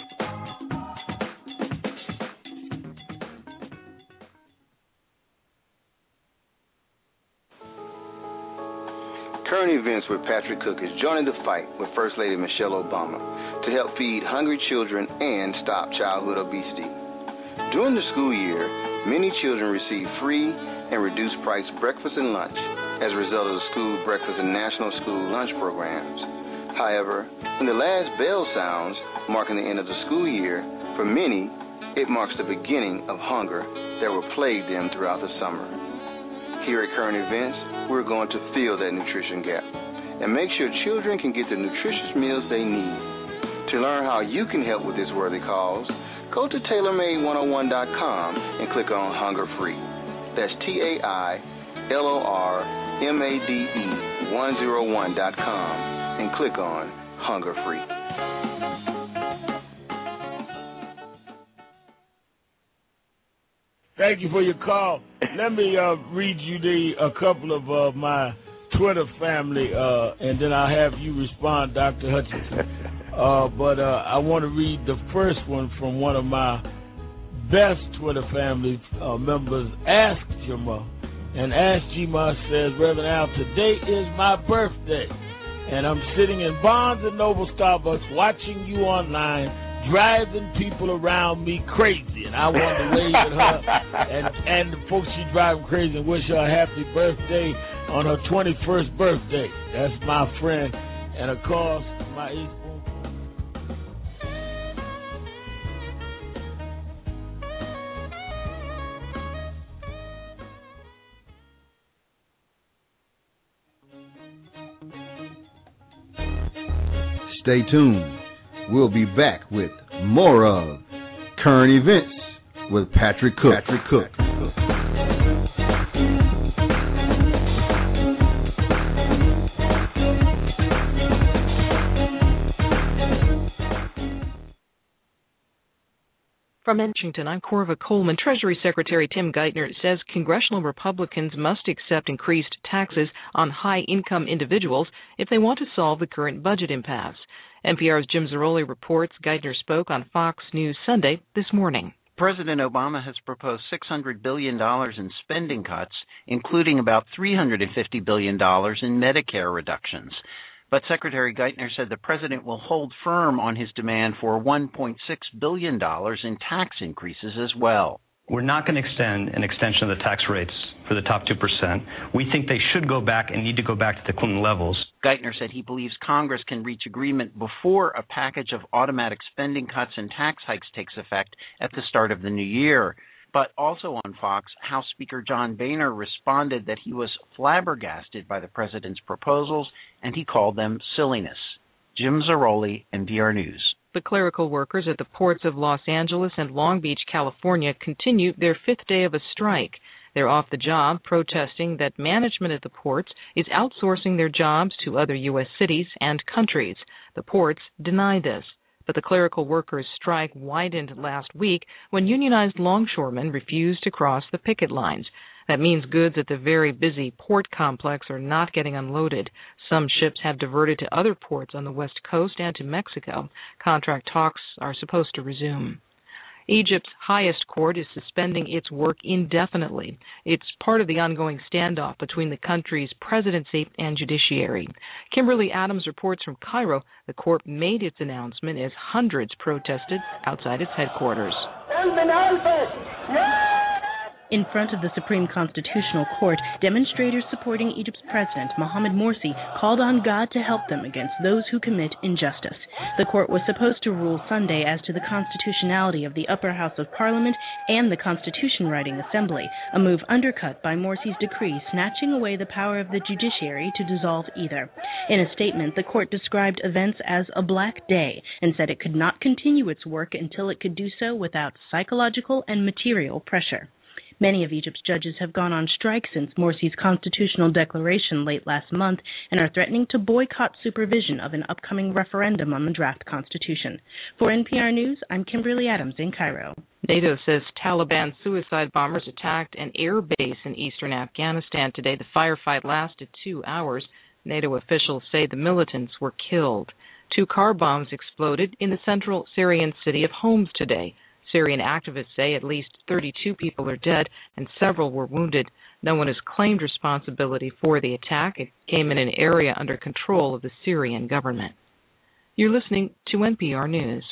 Current Events with Patrick Cook is joining the fight with First Lady Michelle Obama to help feed hungry children and stop childhood obesity. During the school year, many children receive free and reduced price breakfast and lunch as a result of the school breakfast and national school lunch programs. However, when the last bell sounds, marking the end of the school year, for many, it marks the beginning of hunger that will plague them throughout the summer. Here at Current Events, we're going to fill that nutrition gap and make sure children can get the nutritious meals they need. To learn how you can help with this worthy cause, go to tailor made one oh one dot com and click on Hunger Free. That's T A I L O R M A D E one oh one dot com and click on Hunger Free. Thank you for your call. Let me uh, read you the a couple of uh, my Twitter family, uh, and then I'll have you respond, Doctor Hutchinson. Uh, but uh, I want to read the first one from one of my best Twitter family uh, members, Ask Jima. And Ask Jima says, Reverend Al, today is my birthday, and I'm sitting in Barnes and Noble Starbucks watching you online, driving people around me crazy, and I want to wave at her and, and the folks she driving crazy and wish her a happy birthday on her twenty-first birthday. That's my friend, and of course, my East Stay tuned. We'll be back with more of Current Events with Patrick Cook. Patrick Cook. From Washington, I'm Corva Coleman. Treasury Secretary Tim Geithner says congressional Republicans must accept increased taxes on high-income individuals if they want to solve the current budget impasse. N P R's Jim Zarroli reports Geithner spoke on Fox News Sunday this morning. President Obama has proposed six hundred billion dollars in spending cuts, including about three hundred fifty billion dollars in Medicare reductions. But Secretary Geithner said the president will hold firm on his demand for one point six billion dollars in tax increases as well. We're not going to extend an extension of the tax rates for the top two percent. We think they should go back and need to go back to the Clinton levels. Geithner said he believes Congress can reach agreement before a package of automatic spending cuts and tax hikes takes effect at the start of the new year. But also on Fox, House Speaker John Boehner responded that he was flabbergasted by the president's proposals, and he called them silliness. Jim Zaroli, N P R News. The clerical workers at the ports of Los Angeles and Long Beach, California, continue their fifth day of a strike. They're off the job protesting that management at the ports is outsourcing their jobs to other U S cities and countries. The ports deny this. But the clerical workers' strike widened last week when unionized longshoremen refused to cross the picket lines. That means goods at the very busy port complex are not getting unloaded. Some ships have diverted to other ports on the West Coast and to Mexico. Contract talks are supposed to resume. Egypt's highest court is suspending its work indefinitely. It's part of the ongoing standoff between the country's presidency and judiciary. Kimberly Adams reports from Cairo. The court made its announcement as hundreds protested outside its headquarters. In front of the Supreme Constitutional Court, demonstrators supporting Egypt's president, Mohamed Morsi, called on God to help them against those who commit injustice. The court was supposed to rule Sunday as to the constitutionality of the upper house of parliament and the constitution-writing assembly, a move undercut by Morsi's decree snatching away the power of the judiciary to dissolve either. In a statement, the court described events as a black day and said it could not continue its work until it could do so without psychological and material pressure. Many of Egypt's judges have gone on strike since Morsi's constitutional declaration late last month and are threatening to boycott supervision of an upcoming referendum on the draft constitution. For N P R News, I'm Kimberly Adams in Cairo. NATO says Taliban suicide bombers attacked an air base in eastern Afghanistan today. The firefight lasted two hours. NATO officials say the militants were killed. Two car bombs exploded in the central Syrian city of Homs today. Syrian activists say at least thirty-two people are dead and several were wounded. No one has claimed responsibility for the attack. It came in an area under control of the Syrian government. You're listening to N P R News.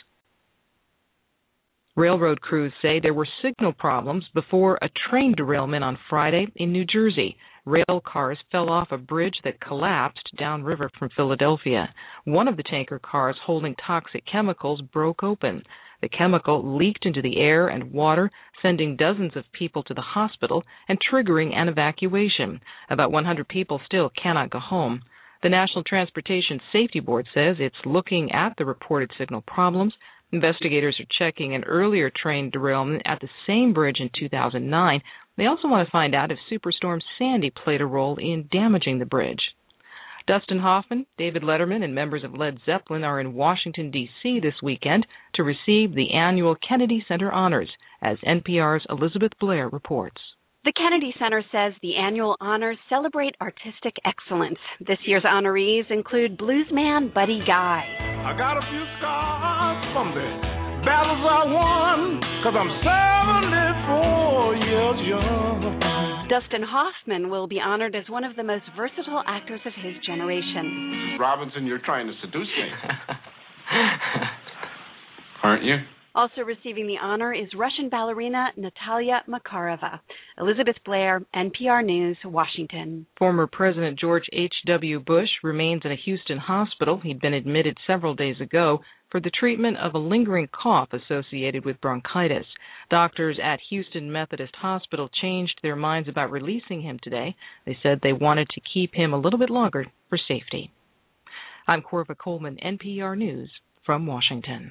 Railroad crews say there were signal problems before a train derailment on Friday in New Jersey. Rail cars fell off a bridge that collapsed downriver from Philadelphia. One of the tanker cars holding toxic chemicals broke open. The chemical leaked into the air and water, sending dozens of people to the hospital and triggering an evacuation. About one hundred people still cannot go home. The National Transportation Safety Board says it's looking at the reported signal problems. Investigators are checking an earlier train derailment at the same bridge in two thousand nine. They also want to find out if Superstorm Sandy played a role in damaging the bridge. Dustin Hoffman, David Letterman, and members of Led Zeppelin are in Washington, D C this weekend to receive the annual Kennedy Center honors, as N P R's Elizabeth Blair reports. The Kennedy Center says the annual honors celebrate artistic excellence. This year's honorees include bluesman Buddy Guy. I got a few scars from the battles I won, 'cause I'm seventy-four years young. Dustin Hoffman will be honored as one of the most versatile actors of his generation. Robinson, you're trying to seduce me. Aren't you? Also receiving the honor is Russian ballerina Natalia Makarova. Elizabeth Blair, N P R News, Washington. Former President George H W Bush remains in a Houston hospital. He'd been admitted several days ago for the treatment of a lingering cough associated with bronchitis. Doctors at Houston Methodist Hospital changed their minds about releasing him today. They said they wanted to keep him a little bit longer for safety. I'm Corva Coleman, N P R News from Washington.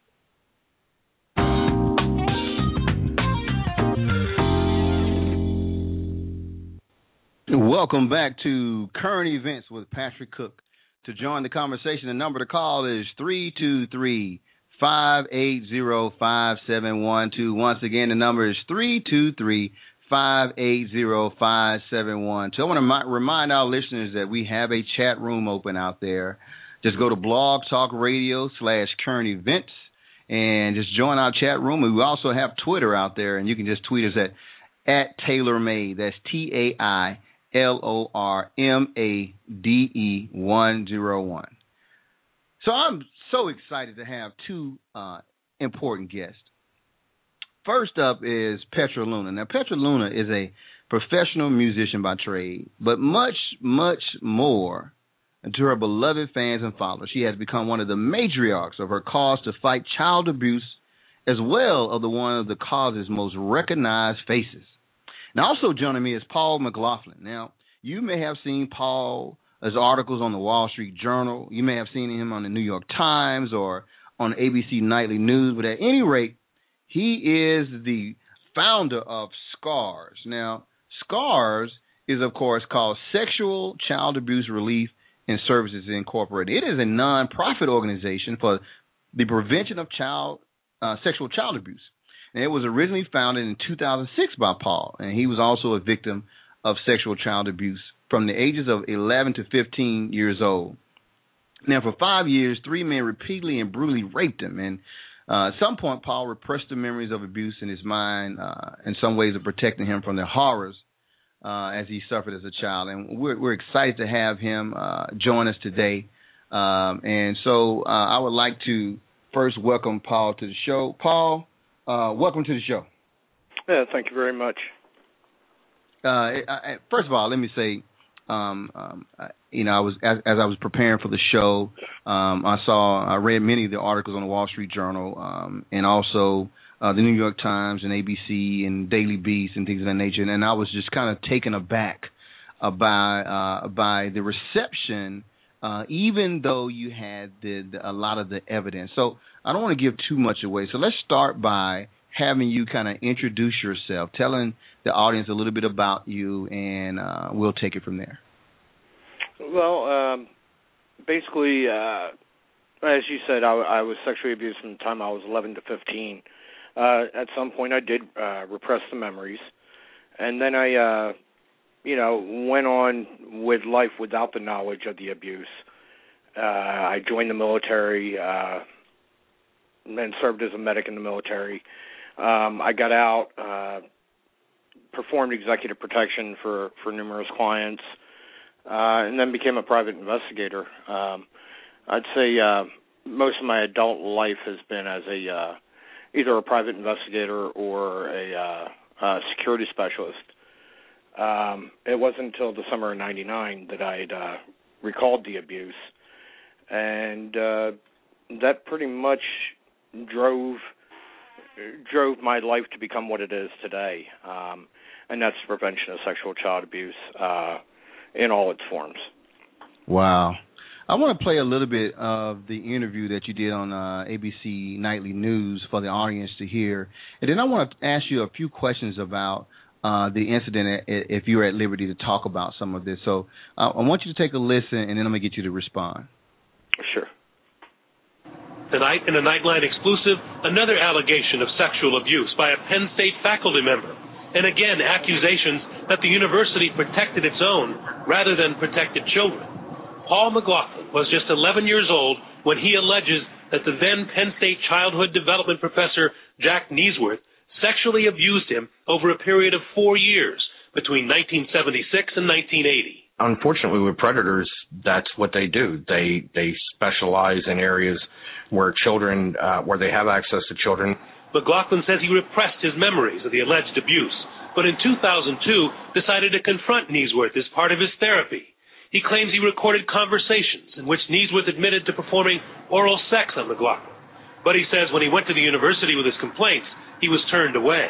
Welcome back to Current Events with Patrick Cook. To join the conversation, the number to call is three two three, five eight zero, five seven one two. Once again, the number is three two three, five eight zero, five seven one two. I want to remind our listeners that we have a chat room open out there. Just go to Blog Talk Radio slash Current Events and just join our chat room. And we also have Twitter out there, and you can just tweet us at, at TaylorMade. That's T A I L O R M A D E one oh one. So I'm so excited to have two uh, important guests. First up is Petra Luna. Now, Petra Luna is a professional musician by trade, but much, much more to her beloved fans and followers. She has become one of the matriarchs of her cause to fight child abuse, as well as the one of the cause's most recognized faces. Now, also joining me is Paul McLaughlin. Now, you may have seen Paul's articles on the Wall Street Journal. You may have seen him on the New York Times or on A B C Nightly News. But at any rate, he is the founder of SCARS. Now, SCARS is, of course, called Sexual Child Abuse Relief and Services Incorporated. It is a nonprofit organization for the prevention of child uh, sexual child abuse. And it was originally founded in two thousand six by Paul, and he was also a victim of sexual child abuse from the ages of eleven to fifteen years old. Now, for five years, three men repeatedly and brutally raped him, and uh, at some point, Paul repressed the memories of abuse in his mind, uh, in some ways of protecting him from the horrors uh, as he suffered as a child. And we're, we're excited to have him uh, join us today. Um, and so uh, I would like to first welcome Paul to the show. Paul, uh, welcome to the show. Yeah, thank you very much. Uh, I, I, first of all, let me say, um, um, I, you know, I was as, as I was preparing for the show, um, I saw, I read many of the articles on the Wall Street Journal, um, and also uh, the New York Times and A B C and Daily Beast and things of that nature, and, and I was just kind of taken aback uh, by uh, by the reception, uh, even though you had the, the, a lot of the evidence. So I don't want to give too much away. So let's start by having you kind of introduce yourself, telling the audience a little bit about you, and uh, we'll take it from there. Well, um, basically, uh, as you said, I, I was sexually abused from the time I was eleven to fifteen. Uh, at some point, I did uh, repress the memories, and then I, uh, you know, went on with life without the knowledge of the abuse. Uh, I joined the military uh, and served as a medic in the military. Um, I got out, uh, performed executive protection for, for numerous clients, uh, and then became a private investigator. Um, I'd say uh, most of my adult life has been as a uh, either a private investigator or a uh, uh, security specialist. Um, it wasn't until the summer of ninety-nine that I'd uh, recalled the abuse, and uh, that pretty much drove drove my life to become what it is today, um, and that's the prevention of sexual child abuse uh, in all its forms. Wow. I want to play a little bit of the interview that you did on uh, A B C Nightly News for the audience to hear, and then I want to ask you a few questions about uh, the incident, if you're at liberty to talk about some of this. So uh, I want you to take a listen, and then I'm going to get you to respond. Sure. Tonight, in a Nightline exclusive, another allegation of sexual abuse by a Penn State faculty member. And again, accusations that the university protected its own rather than protected children. Paul McLaughlin was just eleven years old when he alleges that the then Penn State childhood development professor, Jack Neesworth, sexually abused him over a period of four years between nineteen seventy-six and nineteen eighty. Unfortunately, with predators, that's what they do. They they specialize in areas where children, uh, where they have access to children. McLaughlin says he repressed his memories of the alleged abuse, but in two thousand two decided to confront Neesworth as part of his therapy. He claims he recorded conversations in which Neesworth admitted to performing oral sex on McLaughlin. But he says when he went to the university with his complaints, he was turned away.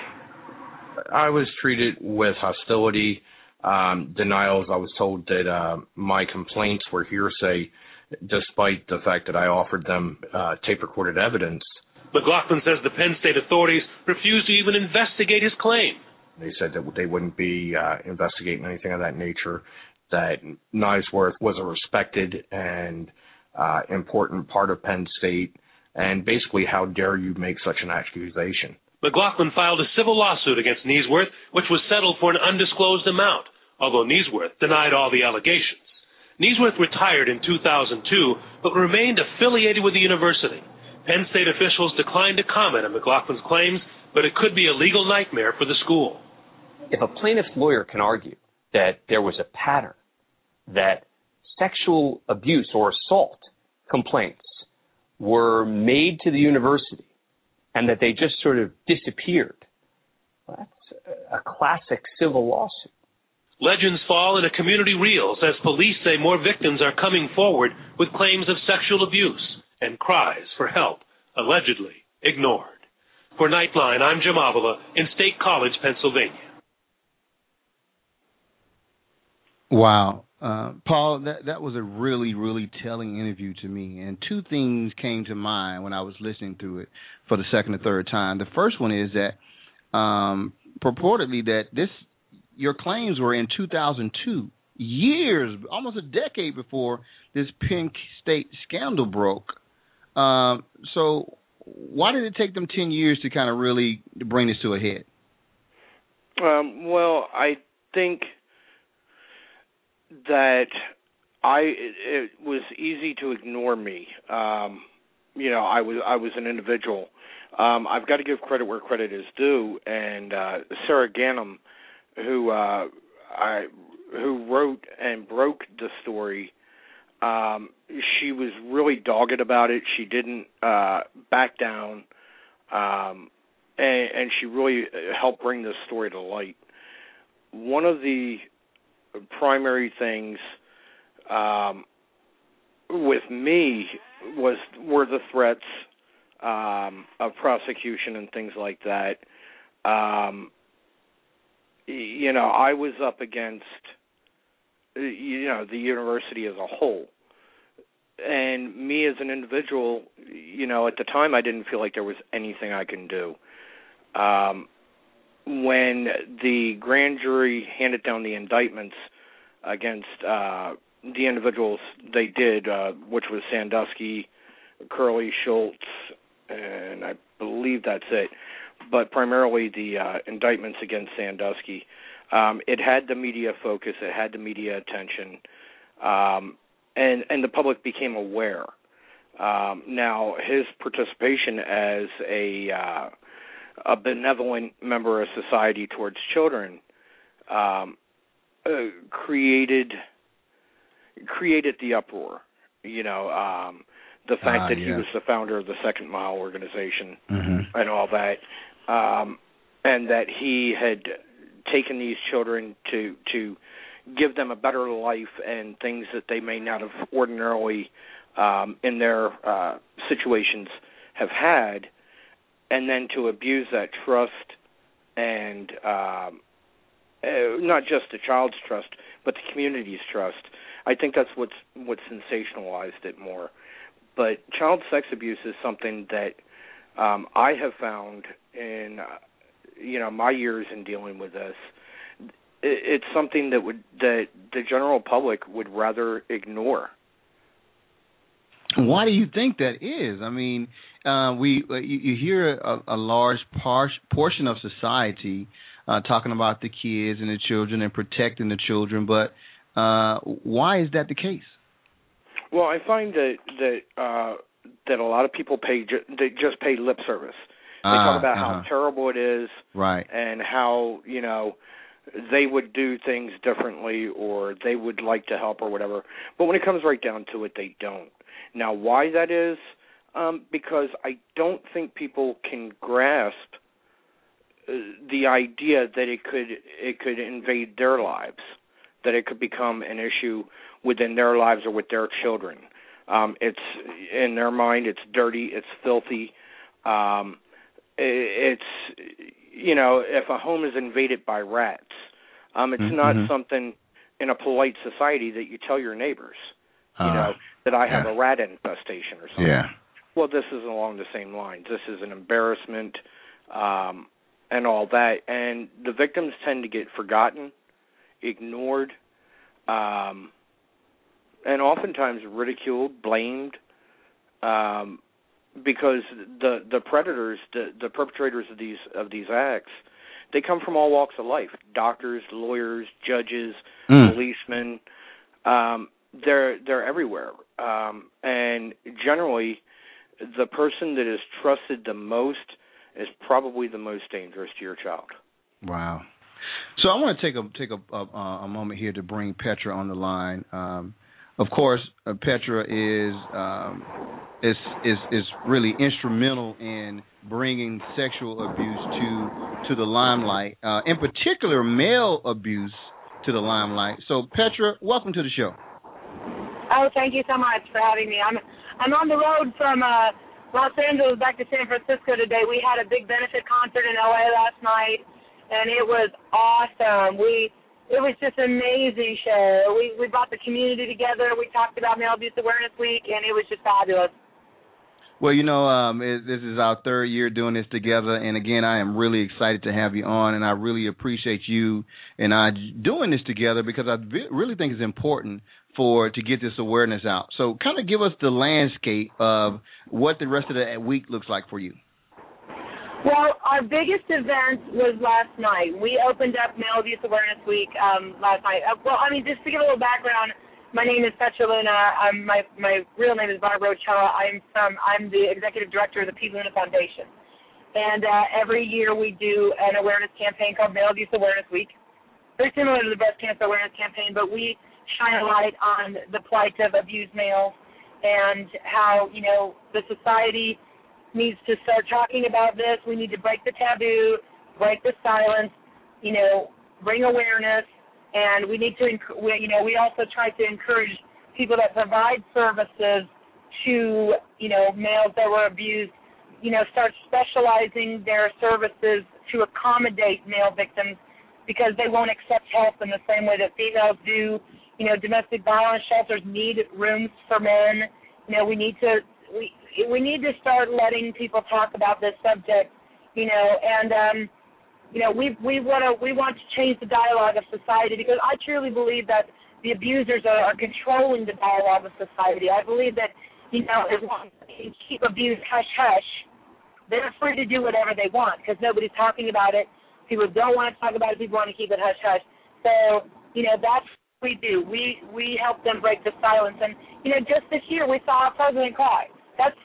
I was treated with hostility, um, denials. I was told that uh, my complaints were hearsay, despite the fact that I offered them uh, tape-recorded evidence. McLaughlin says the Penn State authorities refused to even investigate his claim. They said that they wouldn't be uh, investigating anything of that nature, that Neesworth was a respected and uh, important part of Penn State, and basically, how dare you make such an accusation? McLaughlin filed a civil lawsuit against Neesworth, which was settled for an undisclosed amount, although Neesworth denied all the allegations. Neesworth retired in two thousand two, but remained affiliated with the university. Penn State officials declined to comment on McLaughlin's claims, but it could be a legal nightmare for the school. If a plaintiff's lawyer can argue that there was a pattern, that sexual abuse or assault complaints were made to the university and that they just sort of disappeared. Well, that's a classic civil lawsuit. Legends fall and a community reels as police say more victims are coming forward with claims of sexual abuse and cries for help allegedly ignored. For Nightline, I'm Jim Avila in State College, Pennsylvania. Wow. Uh, Paul, that, that was a really, really telling interview to me. And two things came to mind when I was listening to it for the second or third time. The first one is that um, purportedly that this your claims were in two thousand two, years, almost a decade before this Penn State scandal broke. Um, so why did it take them ten years to kind of really bring this to a head? Um, well, I think that I it, it was easy to ignore me. Um, you know, I was I was an individual. Um, I've got to give credit where credit is due, and uh, Sarah Ganim, who uh, I who wrote and broke the story, um, she was really dogged about it. She didn't uh, back down, um, and, and she really helped bring this story to light. One of the primary things um, with me was were the threats um, of prosecution and things like that. Um, you know, I was up against you know the university as a whole, and me as an individual. You know, at the time, I didn't feel like there was anything I can do. Um, when the grand jury handed down the indictments against uh, the individuals they did, uh, which was Sandusky, Curley, Schultz, and I believe that's it, but primarily the uh, indictments against Sandusky, um, it had the media focus, it had the media attention, um, and, and the public became aware. Um, now, his participation as a uh, a benevolent member of society towards children um, uh, created created the uproar. You know, um, the fact uh, that yeah. he was the founder of the Second Mile organization mm-hmm. and all that, um, and that he had taken these children to to give them a better life and things that they may not have ordinarily um, in their uh, situations have had. And then to abuse that trust and um, uh, not just the child's trust, but the community's trust. I think that's what's what sensationalized it more. But child sex abuse is something that um, I have found in uh, you know my years in dealing with this. It's something that would that the general public would rather ignore. Why do you think that is? I mean, uh, we uh, you, you hear a, a large par- portion of society uh, talking about the kids and the children and protecting the children, but uh, why is that the case? Well, I find that that uh, that a lot of people pay ju- they just pay lip service. They ah, talk about uh-huh. how terrible it is, right, and how you know they would do things differently or they would like to help or whatever. But when it comes right down to it, they don't. Now, why that is? Um, because I don't think people can grasp uh, the idea that it could it could invade their lives, that it could become an issue within their lives or with their children. Um, it's in their mind, it's dirty, it's filthy. Um, it's you know, if a home is invaded by rats, um, it's mm-hmm. not something in a polite society that you tell your neighbors. You uh, know, that I have yeah. a rat infestation or something. Yeah. Well, this is along the same lines. This is an embarrassment um, and all that. And the victims tend to get forgotten, ignored, um, and oftentimes ridiculed, blamed, um, because the the predators, the, the perpetrators of these of these acts, they come from all walks of life: doctors, lawyers, judges, mm. policemen. Um, They're they're everywhere, um, and generally, the person that is trusted the most is probably the most dangerous to your child. Wow. So I want to take a take a, a, a moment here to bring Petra on the line. Um, of course, uh, Petra is, um, is is is really instrumental in bringing sexual abuse to to the limelight, uh, in particular male abuse to the limelight. So Petra, welcome to the show. Oh, thank you so much for having me. I'm I'm on the road from uh, Los Angeles back to San Francisco today. We had a big benefit concert in L A last night, and it was awesome. We it was just an amazing show. We we brought the community together. We talked about Male Abuse Awareness Week, and it was just fabulous. Well, you know, um, it, this is our third year doing this together, and again, I am really excited to have you on, and I really appreciate you and I doing this together because I really think it's important for to get this awareness out. So kind of give us the landscape of what the rest of the week looks like for you. Well, our biggest event was last night. We opened up Male Abuse Awareness Week um, last night. Uh, well, I mean, just to give a little background, my name is Petra Luna. I'm, my my real name is Barbara Ochoa. I'm from I'm the executive director of the P. Luna Foundation, and uh, every year we do an awareness campaign called Male Abuse Awareness Week, very similar to the breast cancer awareness campaign, but we shine a light on the plight of abused males and how you know the society needs to start talking about this. We need to break the taboo, break the silence, you know, bring awareness. And we need to, you know, we also try to encourage people that provide services to, you know, males that were abused, you know, start specializing their services to accommodate male victims because they won't accept help in the same way that females do. You know, domestic violence shelters need rooms for men. You know, we need to, we we need to start letting people talk about this subject, you know, and, um, You know, we we want to we want to change the dialogue of society because I truly believe that the abusers are, are controlling the dialogue of society. I believe that, you know, as long as they keep abuse hush hush, they're free to do whatever they want because nobody's talking about it. People don't want to talk about it. People want to keep it hush hush. So, you know, that's what we do. We we help them break the silence. And, you know, just this year we saw our president cry. That's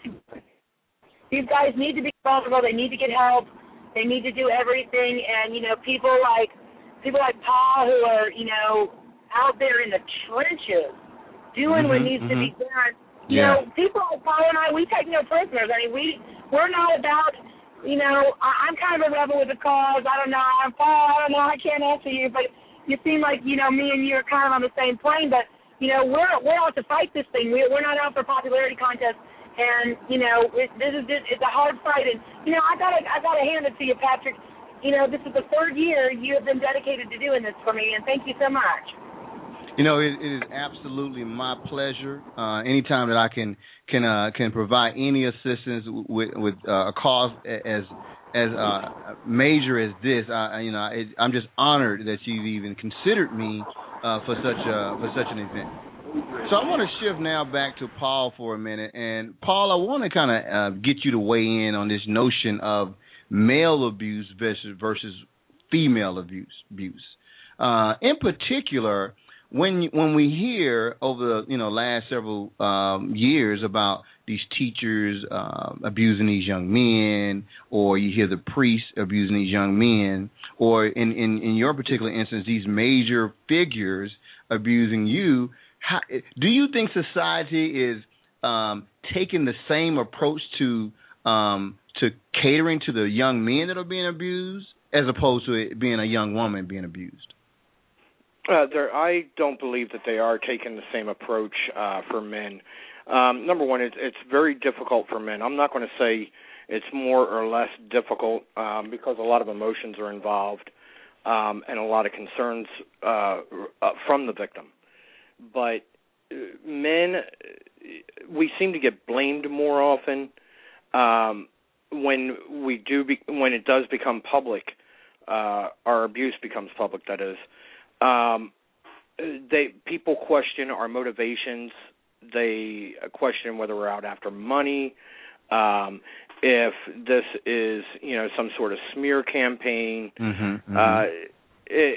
these guys need to be vulnerable. They need to get help. They need to do everything, and, you know, people like people like Paul who are, you know, out there in the trenches doing mm-hmm, what needs mm-hmm. to be done. You yeah. know, people like Paul and I, we take no prisoners. I mean, we, we're not about, you know, I, I'm kind of a rebel with the cause. I don't know. I'm Paul. I don't know. I can't answer you, but you seem like, you know, me and you are kind of on the same plane. But, you know, we're, we're out to fight this thing. We, we're not out for popularity contests. And, you know, it, this is just, it's a hard fight. And, you know, I gotta, I gotta hand it to you, Patrick. You know, this is the third year you have been dedicated to doing this for me, and thank you so much. You know, it, it is absolutely my pleasure. Uh, anytime that I can can uh, can provide any assistance with with uh, a cause as as uh, major as this, I, you know, it, I'm just honored that you've even considered me uh, for such a, for such an event. So I want to shift now back to Paul for a minute. And, Paul, I want to kind of uh, get you to weigh in on this notion of male abuse versus, versus female abuse. abuse. Uh, in particular, when when we hear over the you know last several um, years about these teachers uh, abusing these young men, or you hear the priests abusing these young men, or in, in, in your particular instance, these major figures abusing you, How, do you think society is um, taking the same approach to um, to catering to the young men that are being abused, as opposed to it being a young woman being abused? Uh, there, I don't believe that they are taking the same approach uh, for men. Um, number one, it's, it's very difficult for men. I'm not going to say it's more or less difficult um, because a lot of emotions are involved um, and a lot of concerns uh, uh, from the victim. But men, we seem to get blamed more often um, when we do be, when it does become public. Uh, our abuse becomes public. That is, um, they people question our motivations. They question whether we're out after money. Um, if this is you know some sort of smear campaign. Mm-hmm, mm-hmm. Uh, it,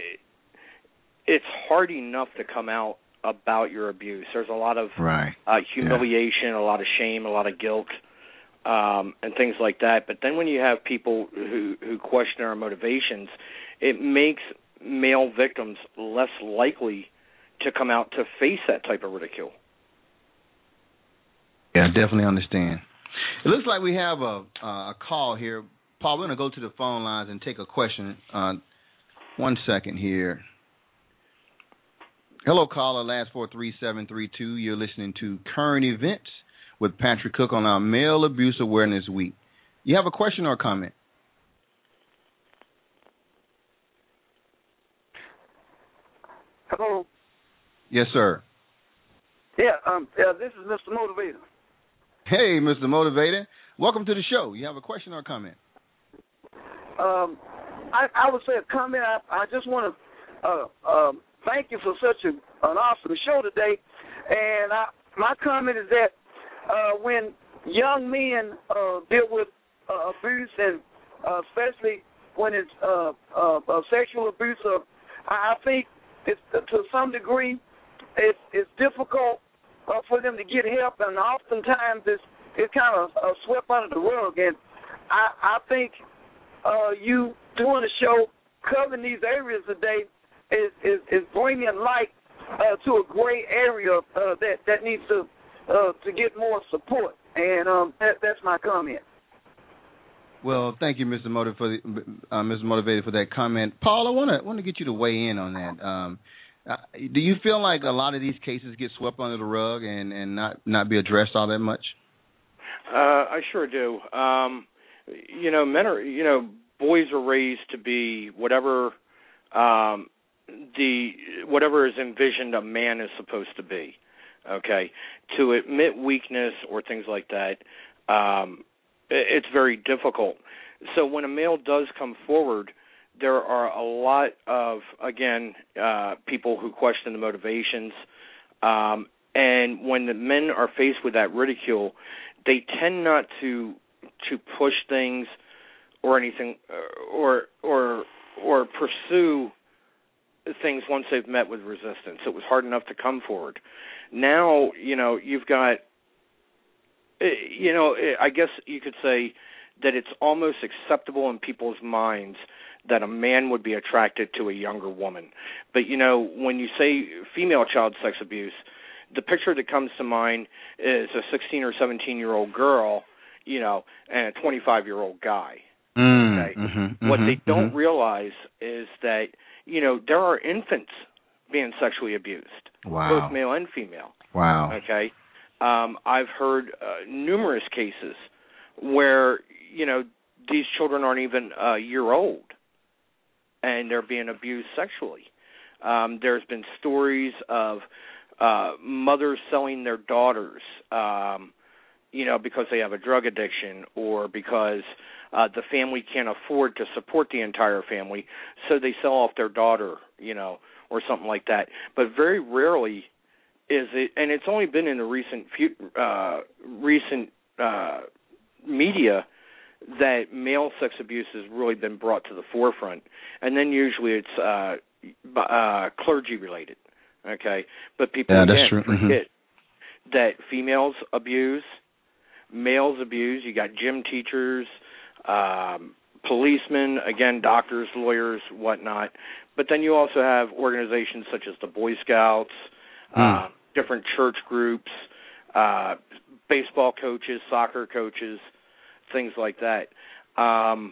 it's hard enough to come out about your abuse. There's a lot of right. uh, humiliation, yeah. a lot of shame, a lot of guilt, um, and things like that. But then when you have people who, who question our motivations, it makes male victims less likely to come out to face that type of ridicule. Yeah, I definitely understand. It looks like we have a, uh, a call here. Paul, we're going to go to the phone lines and take a question. Uh, one second here. Hello, caller, last four three seven three two. You're listening to Current Events with Patrick Cook on our Male Abuse Awareness Week. You have a question or a comment? Hello. Yes, sir. Yeah, um, yeah, this is Mister Motivator. Hey, Mister Motivator. Welcome to the show. You have a question or a comment? Um, I, I would say a comment. I, I just want to uh, um, thank you for such a, an awesome show today. And I, my comment is that uh, when young men uh, deal with uh, abuse, and uh, especially when it's uh, uh, uh, sexual abuse, uh, I think it's, to some degree it's, it's difficult uh, for them to get help, and oftentimes it's, it's kind of uh, swept under the rug. And I, I think uh, you doing a show covering these areas today is, is, is bringing light uh, to a gray area uh, that, that needs to uh, to get more support. And um, that, that's my comment. Well, thank you, Mister Motiv- for the, uh, Mister Motivated, for that comment. Paul, I want to want to get you to weigh in on that. Um, uh, do you feel like a lot of these cases get swept under the rug and, and not, not be addressed all that much? Uh, I sure do. Um, you know, men are, you know, boys are raised to be whatever um, the whatever is envisioned a man is supposed to be. Okay, to admit weakness or things like that, um, it's very difficult. So when a male does come forward, there are a lot of, again, uh, people who question the motivations. Um, and when the men are faced with that ridicule, they tend not to to push things or anything, or or or pursue things once they've met with resistance. It was hard enough to come forward. Now, you know, you've got, you know, I guess you could say that it's almost acceptable in people's minds that a man would be attracted to a younger woman. But, you know, when you say female child sex abuse, the picture that comes to mind is a sixteen or seventeen-year-old girl, you know, and a twenty-five-year-old guy. Mm, okay? mm-hmm, what mm-hmm, they don't mm-hmm. realize is that, you know, there are infants being sexually abused, Wow. both male and female. Wow. Okay? Um, I've heard uh, numerous cases where, you know, these children aren't even a year old and they're being abused sexually. Um, there's been stories of uh, mothers selling their daughters, um, you know, because they have a drug addiction or because uh, the family can't afford to support the entire family, so they sell off their daughter, you know, or something like that. But very rarely is it, and it's only been in the recent few, uh, recent uh, media that male sex abuse has really been brought to the forefront, and then usually it's uh, uh, clergy related. Okay, but people Yeah, again that's true. forget Mm-hmm. that females abuse, males abuse. You got gym teachers, um, policemen, again, doctors, lawyers, whatnot. But then you also have organizations such as the Boy Scouts, Mm. uh, different church groups, uh, baseball coaches, soccer coaches, things like that. Um,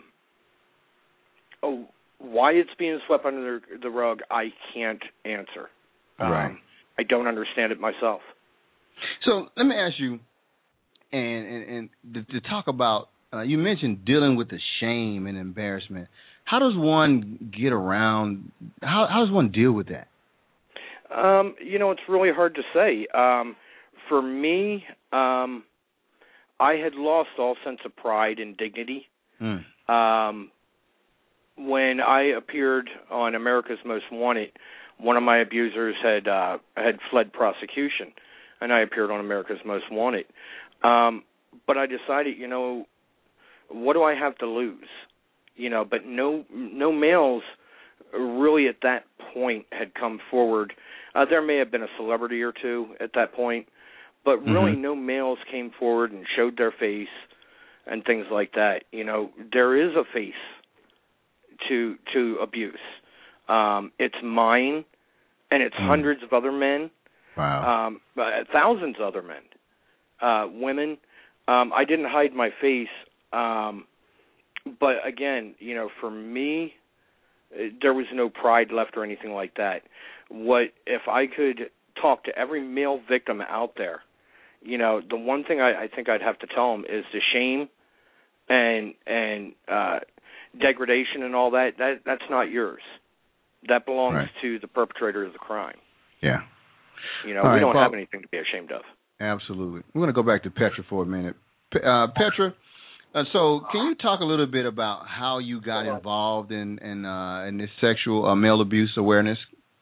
oh, why it's being swept under the, the rug, I can't answer. Um, Right. I don't understand it myself. So let me ask you, and and, and to, to talk about, uh, you mentioned dealing with the shame and embarrassment. How does one get around, how, how does one deal with that? Um, you know, it's really hard to say. Um, for me, um, I had lost all sense of pride and dignity. Mm. Um, when I appeared on America's Most Wanted, one of my abusers had uh, had fled prosecution, and I appeared on America's Most Wanted. Um, but I decided, you know, what do I have to lose? You know, but no no males really at that point had come forward. Uh, there may have been a celebrity or two at that point, but really Mm-hmm. no males came forward and showed their face and things like that. You know, there is a face to to abuse. Um, it's mine, and it's mm. hundreds of other men. Wow. Um, uh, thousands of other men, uh, women. Um, I didn't hide my face, um, but again, you know, for me, there was no pride left or anything like that. What if I could talk to every male victim out there? You know, the one thing I, I think I'd have to tell them is the shame and and uh, degradation and all that. That that's not yours. That belongs right. to the perpetrator of the crime. Yeah. You know, all we right, don't Paul, have anything to be ashamed of. Absolutely. We're going to go back to Petra for a minute. Uh, Petra, uh, so can you talk a little bit about how you got involved in in, uh, in this sexual uh, male abuse awareness?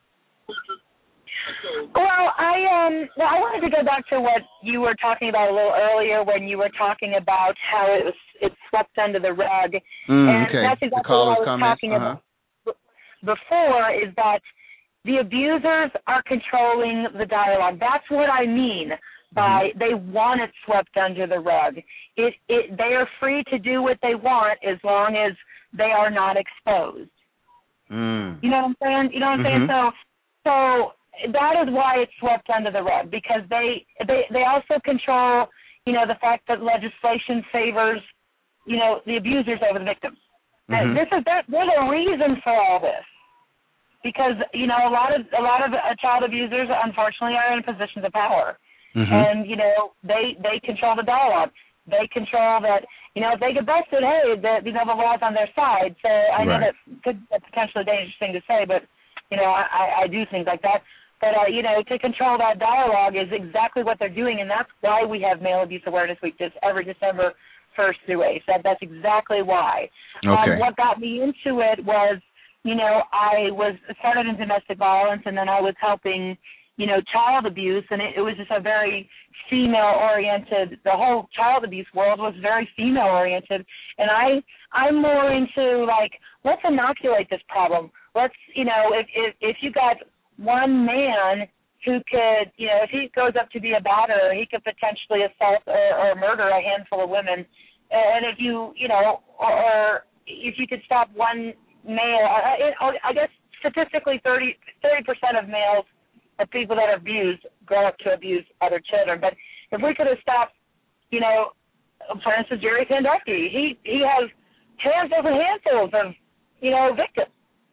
Well, I um, well, I wanted to go back to what you were talking about a little earlier when you were talking about how it was it's swept under the rug, mm, and okay. that's exactly what I was comments. talking uh-huh. about before. Is that the abusers are controlling the dialogue? That's what I mean by mm-hmm. they want it swept under the rug. It it they are free to do what they want as long as they are not exposed. Mm. You know what I'm saying? You know what I'm mm-hmm. saying? So so. That is why it's swept under the rug, because they, they they also control, you know, the fact that legislation favors, you know, the abusers over the victims. Mm-hmm. This is there, there's a reason for all this, because you know a lot of a lot of uh, child abusers unfortunately are in positions of power, mm-hmm. and you know they they control the dialogue. They control that, you know, if they get busted, hey, the, you know, the law's on their side. So I know right. that could be a potentially dangerous thing to say, but you know, I, I do things like that. But, uh, you know, to control that dialogue is exactly what they're doing, and that's why we have Male Abuse Awareness Week just every December first through eighth. That, that's exactly why. Okay. Um, what got me into it was, you know, I was started in domestic violence, and then I was helping, you know, child abuse, and it, it was just a very female-oriented, the whole child abuse world was very female-oriented, and I, I'm more into, like, let's inoculate this problem. Let's, you know, if if, if you got one man who could, you know, if he goes up to be a batterer, he could potentially assault or, or murder a handful of women. And if you, you know, or, or if you could stop one male, I, I guess statistically thirty percent of males, of people that are abused, grow up to abuse other children. But if we could have stopped, you know, for instance, Jerry Sandusky, he, he has handfuls and handfuls of, you know, victims.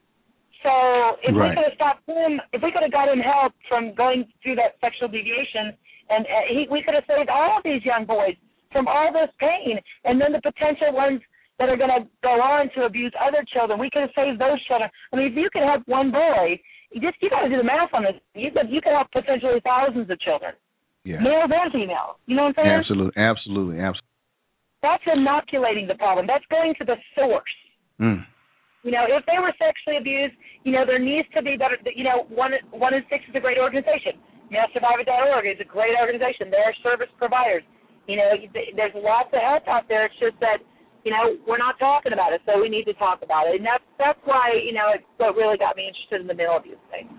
So if right. we could have stopped him, if we could have got him help from going through that sexual deviation, and uh, he, we could have saved all of these young boys from all this pain, and then the potential ones that are going to go on to abuse other children, we could have saved those children. I mean, if you could help one boy, you just you got to do the math on this. You could you could help potentially thousands of children, yeah. males and females. You know what I'm saying? Absolutely, absolutely, absolutely. That's inoculating the problem. That's going to the source. Mm. You know, if they were sexually abused, you know, there needs to be better, you know, one, one in six is a great organization. Male Survivor dot org is a great organization. They're service providers. You know, there's lots of help out there. It's just that, you know, we're not talking about it, so we need to talk about it. And that's, that's why, you know, it's what really got me interested in the male abuse thing.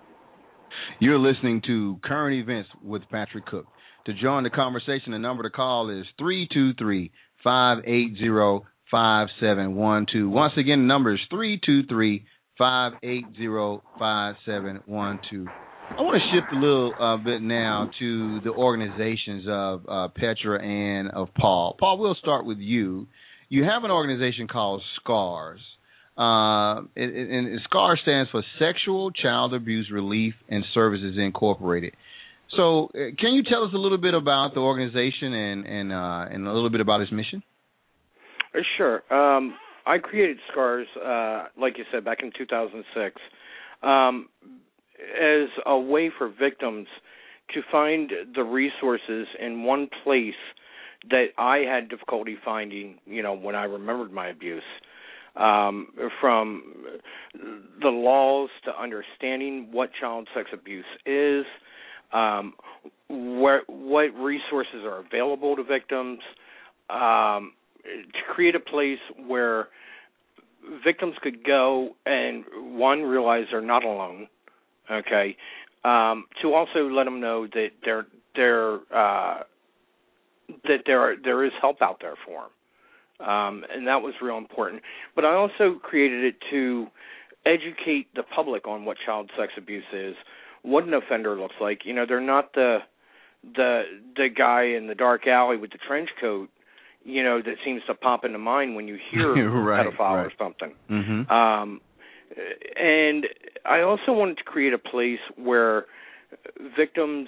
You're listening to Current Events with Patrick Cook. To join the conversation, the number to call is three two three, five eight zero, five seven one two. Once again, the number is three two three, five eight zero, five seven one two. I want to shift a little uh, bit now to the organizations of uh, Petra and of Paul. Paul, we'll start with you. You have an organization called SCARS, uh, and, and SCARS stands for Sexual Child Abuse Relief and Services Incorporated. So, uh, can you tell us a little bit about the organization and and uh, and a little bit about its mission? Sure. Um, I created SCARS, uh, like you said, back in two thousand six, um, as a way for victims to find the resources in one place that I had difficulty finding, you know, when I remembered my abuse. Um, from the laws to understanding what child sex abuse is, um, where, what resources are available to victims, um, to create a place where victims could go and, one, realize they're not alone, okay, um, to also let them know that there there uh, that there are, there is help out there for them, um, and that was real important. But I also created it to educate the public on what child sex abuse is, what an offender looks like. You know, they're not the the the guy in the dark alley with the trench coat, you know, that seems to pop into mind when you hear right, pedophile right. or something. Mm-hmm. Um, and I also wanted to create a place where victims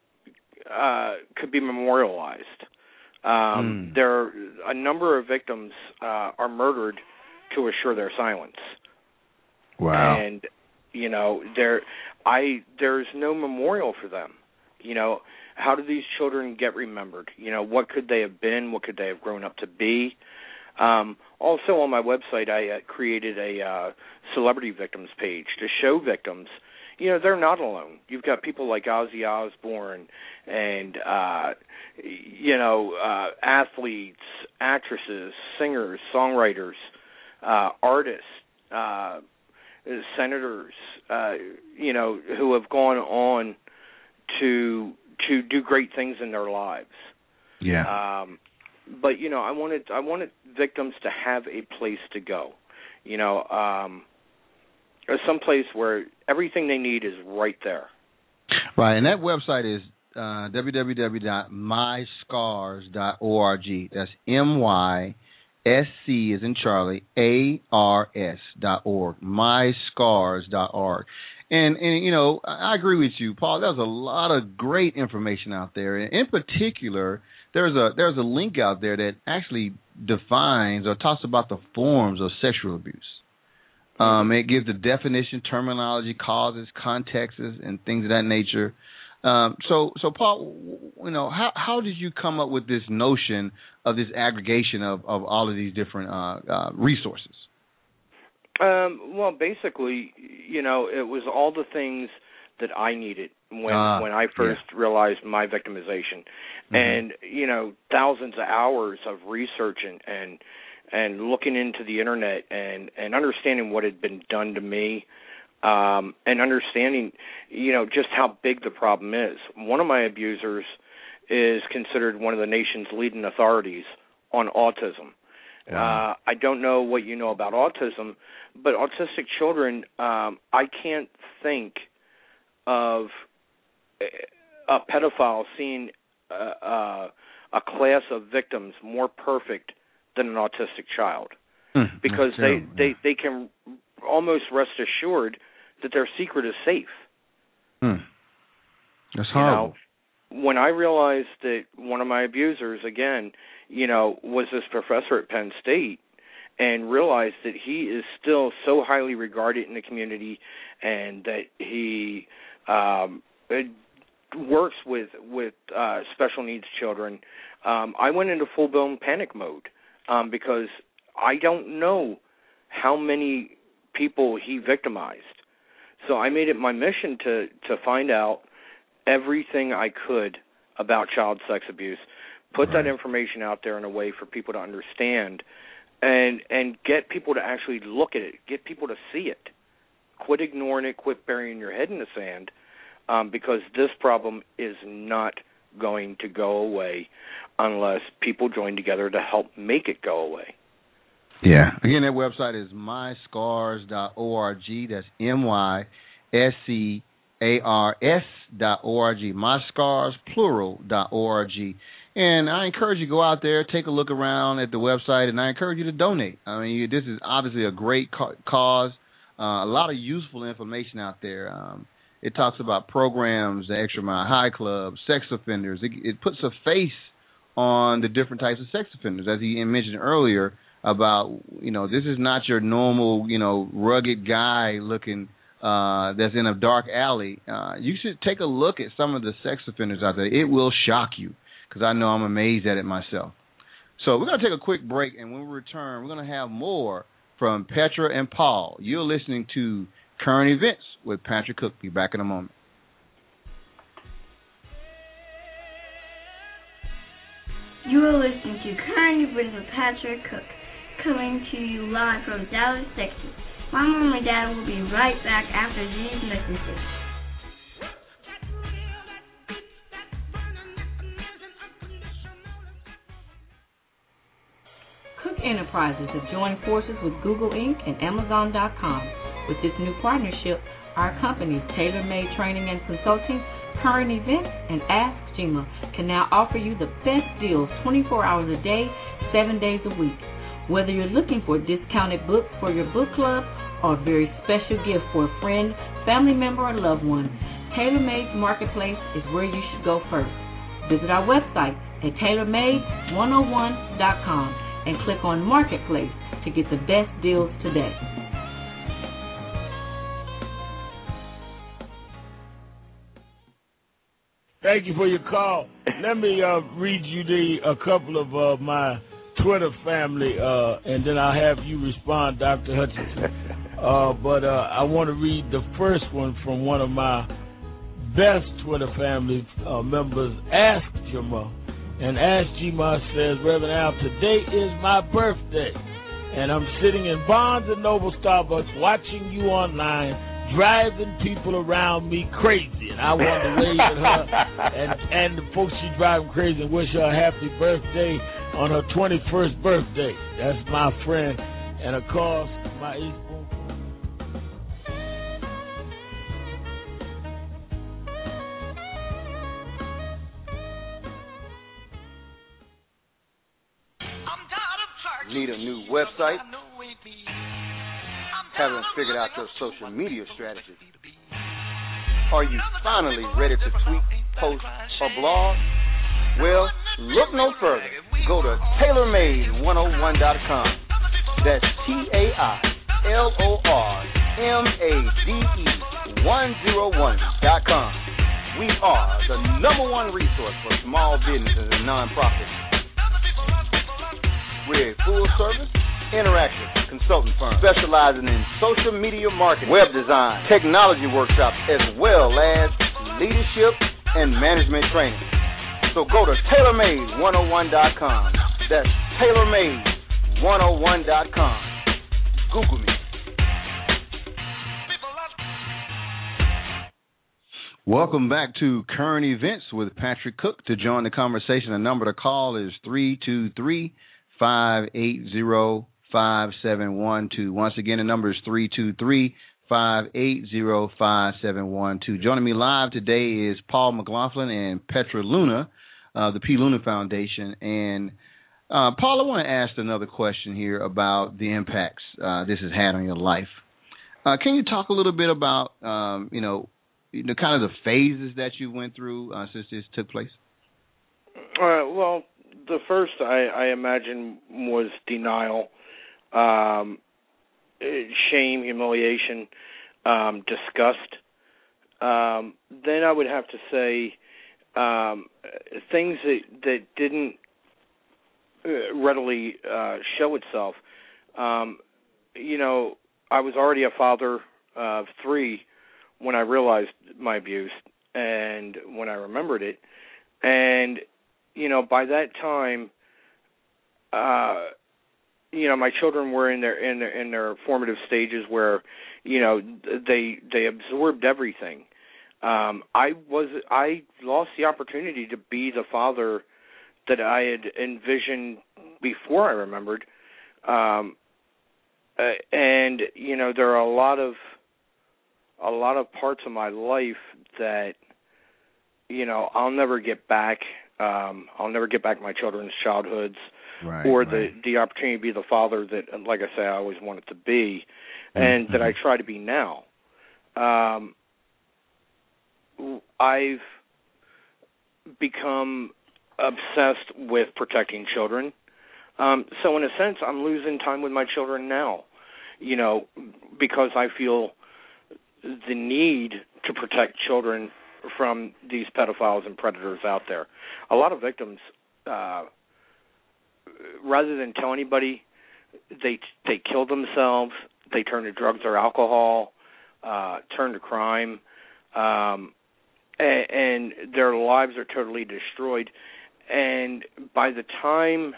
uh, could be memorialized. Um, mm. There are a number of victims uh, are murdered to assure their silence. Wow. And you know, there, I there's no memorial for them. You know, how do these children get remembered? You know, what could they have been? What could they have grown up to be? Um, also, on my website, I uh, created a uh, celebrity victims page to show victims, you know, they're not alone. You've got people like Ozzy Osbourne and, uh, you know, uh, athletes, actresses, singers, songwriters, uh, artists, uh, senators, uh, you know, who have gone on to to do great things in their lives. Yeah. Um, but you know, I wanted I wanted victims to have a place to go. You know, um, some place where everything they need is right there. Right, and that website is uh, w w w dot my scars dot org. That's M Y S C as in Charlie, A R S dot org, my scars dot org. And, and, you know, I agree with you, Paul. There's a lot of great information out there. And in particular, there's a there's a link out there that actually defines or talks about the forms of sexual abuse. Um, it gives the definition, terminology, causes, contexts, and things of that nature. Um, so, so Paul, you know, how how did you come up with this notion of this aggregation of, of all of these different uh, uh, resources? Um, well, basically, you know, it was all the things that I needed when uh, when I first yeah. realized my victimization, mm-hmm. and you know, thousands of hours of research and and, and looking into the internet and, and understanding what had been done to me, um, and understanding, you know, just how big the problem is. One of my abusers is considered one of the nation's leading authorities on autism. Wow. Uh, I don't know what you know about autism, but autistic children, um, I can't think of a pedophile seeing a, a, a class of victims more perfect than an autistic child, mm, because they, they, they can almost rest assured that their secret is safe. Mm. That's horrible. You know, when I realized that one of my abusers, again, you know, was this professor at Penn State, and realized that he is still so highly regarded in the community, and that he um, works with with uh, special needs children, um, I went into full-blown panic mode um, because I don't know how many people he victimized. So I made it my mission to to find out everything I could about child sex abuse, put right. that information out there in a way for people to understand, and and get people to actually look at it, get people to see it. Quit ignoring it, quit burying your head in the sand, um, because this problem is not going to go away unless people join together to help make it go away. Yeah. Again, that website is my scars dot org. That's M Y S C A R S dot org. MyScars, plural, dot org. And I encourage you to go out there, take a look around at the website, and I encourage you to donate. I mean, this is obviously a great ca- cause, uh, a lot of useful information out there. Um, it talks about programs, the Extra Mile High Club, sex offenders. It, it puts a face on the different types of sex offenders, as he mentioned earlier, about, you know, this is not your normal, you know, rugged guy looking uh, that's in a dark alley. Uh, you should take a look at some of the sex offenders out there. It will shock you, because I know I'm amazed at it myself. So we're going to take a quick break, and when we return, we're going to have more from Petra and Paul. You're listening to Current Events with Patrick Cook. Be back in a moment. You are listening to Current Events with Patrick Cook, coming to you live from Dallas, Texas. My mom and dad will be right back after these messages. Cook Enterprises have joined forces with Google Incorporated and Amazon dot com With this new partnership, our companies, Tailor Made Training and Consulting, Current Events, and Ask Jima, can now offer you the best deals twenty-four hours a day, seven days a week. Whether you're looking for a discounted book for your book club or a very special gift for a friend, family member, or loved one, Tailor Made's Marketplace is where you should go first. Visit our website at tailor made one oh one dot com and click on Marketplace to get the best deals today. Thank you for your call. Let me uh, read you the a couple of uh, my Twitter family, uh, and then I'll have you respond, Doctor Hutchinson. Uh, but uh, I want to read the first one from one of my best Twitter family uh, members, Ask Jima. And Ask Jima says, Reverend Al, today is my birthday, and I'm sitting in Barnes and Noble Starbucks watching you online, driving people around me crazy. And I want to wave at her and, and the folks she driving crazy and wish her a happy birthday on her twenty-first birthday. That's my friend. And of course, my East Boone. Need a new website? Haven't figured out your social media strategy? Are you finally ready to tweet, post, or blog? Well, look no further. Go to tailor made one oh one dot com. That's T A I L O R M A D E one oh one dot com. We are the number one resource for small businesses and nonprofits. We're a full-service, interactive consulting firm specializing in social media marketing, web design, technology workshops, as well as leadership and management training. So go to tailor made one oh one dot com. That's tailor made one oh one dot com. Google me. Welcome back to Current Events with Patrick Cook. To join the conversation, the number to call is three two three, five eight zero, five seven one two. Once again, the number is three two three, five eight zero, five seven one two. Joining me live today is Paul McLaughlin and Petra Luna, uh, the P. Luna Foundation. And uh, Paul, I want to ask another question here about the impacts uh, this has had on your life. Uh, can you talk a little bit about, um, you know, the kind of the phases that you went through uh, since this took place? Uh, well, the first, I, I imagine, was denial, um, shame, humiliation, um, disgust. Um, then I would have to say um, things that, that didn't readily uh, show itself. Um, you know, I was already a father of three when I realized my abuse and when I remembered it. And, you know, by that time, uh, you know, my children were in their in their in their formative stages where, you know, they they absorbed everything. Um, I was I lost the opportunity to be the father that I had envisioned before I remembered. Um, uh, and you know, there are a lot of a lot of parts of my life that, you know, I'll never get back. Um, I'll never get back my children's childhoods, right, or the, right. the opportunity to be the father that, like I say, I always wanted to be, and mm-hmm. that I try to be now. Um, I've become obsessed with protecting children. Um, so in a sense, I'm losing time with my children now, you know, because I feel the need to protect children from these pedophiles and predators out there. A lot of victims, uh, rather than tell anybody, they they kill themselves, they turn to drugs or alcohol, uh, turn to crime, um, and, and their lives are totally destroyed. And by the time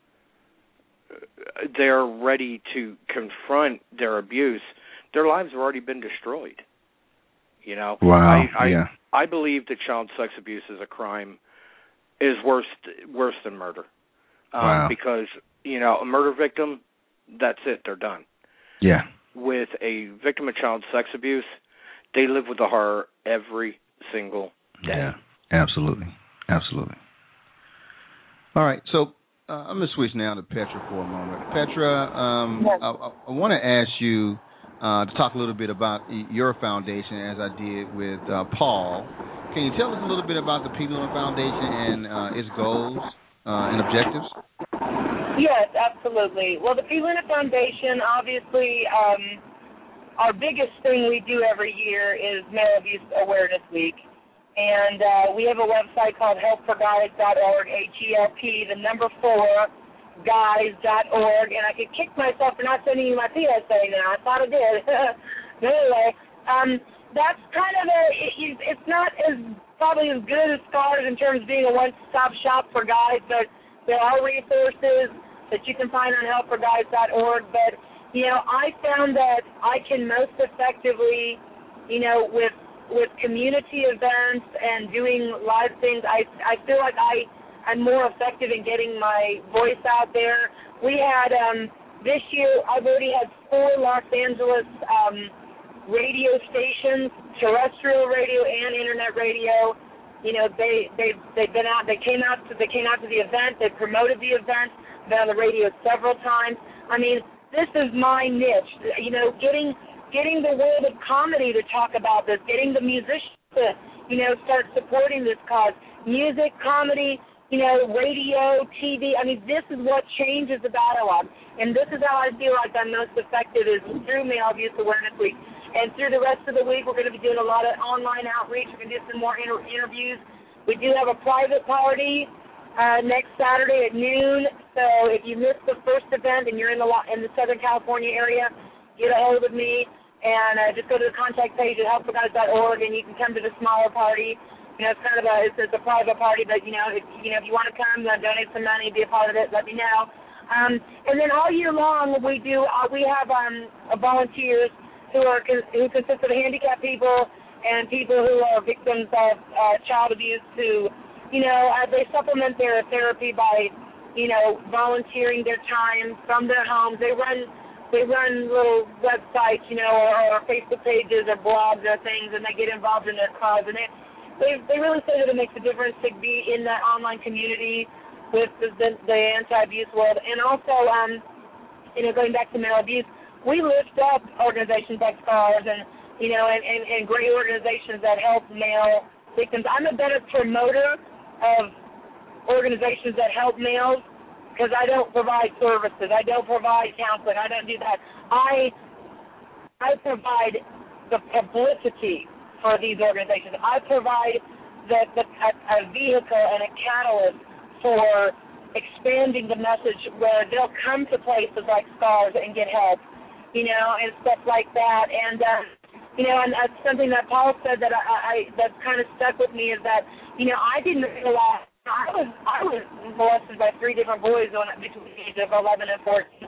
they're ready to confront their abuse, their lives have already been destroyed. You know, wow. I, I, yeah. I believe that child sex abuse is a crime, is worse worse than murder. Um, wow. Because, you know, a murder victim, that's it, they're done. Yeah. with a victim of child sex abuse, they live with the horror every single day. Yeah, absolutely. Absolutely. All right, so uh, I'm going to switch now to Petra for a moment. Petra, um, yes. I, I, I want to ask you uh, to talk a little bit about your foundation, as I did with uh, Paul. Can you tell us a little bit about the P. Luna Foundation and uh, its goals uh, and objectives? Yes, absolutely. Well, the P. Luna Foundation, obviously, um, our biggest thing we do every year is Male Abuse Awareness Week. And uh, we have a website called help for guys dot org, H E L P, the number four, guys dot org. And I could kick myself for not sending you my P S A now. I thought I did. But anyway, um, that's kind of a, it, it's not as probably as good as SCARS in terms of being a one-stop shop for guys, but there are resources that you can find on help for guys dot org. But, you know, I found that I can most effectively, you know, with with community events and doing live things, I I feel like I, I'm more effective in getting my voice out there. We had, um, this year, I've already had four Los Angeles um, radio stations, terrestrial radio and internet radio. You know, they, they, they've been out, they came out to, they came out to the event, they promoted the event, been on the radio several times. I mean, this is my niche, you know, getting... getting the world of comedy to talk about this, getting the musicians to, you know, start supporting this cause. Music, comedy, you know, radio, T V. I mean, this is what changes the dialogue. And this is how I feel like I'm most effective is through Male Abuse Awareness Week. And through the rest of the week, we're going to be doing a lot of online outreach. We're going to do some more inter- interviews. We do have a private party uh, next Saturday at noon. So if you missed the first event and you're in the in the Southern California area, get a hold of me. And uh, just go to the contact page at help for guys dot org, and you can come to the smaller party. You know, it's kind of a it's, it's a private party, but you know, if you know if you want to come, uh, donate some money, be a part of it, let me know. Um, and then all year long, we do uh, we have um, volunteers who are who consist of handicapped people and people who are victims of uh, child abuse. Who, you know, uh, they supplement their therapy by, you know, volunteering their time from their homes. They run. They run little websites, you know, or, or Facebook pages or blogs or things, and they get involved in their cause. And they, they, they really say that it makes a difference to be in that online community with the, the, the anti-abuse world. And also, um, you know, going back to male abuse, we lift up organizations like SCARS and, you know, and, and, and great organizations that help male victims. I'm a better promoter of organizations that help males, because I don't provide services, I don't provide counseling, I don't do that. I I provide the publicity for these organizations. I provide the, the a, a vehicle and a catalyst for expanding the message where they'll come to places like SCARS and get help, you know, and stuff like that. And uh, you know, and that's something that Paul said that I, I that kind of stuck with me is that, you know, I didn't realize. I was I was molested by three different boys when between the age of eleven and fourteen.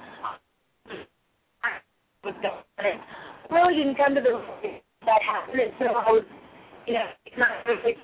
I was going. Really didn't come to the that happened until I was, you know, not really.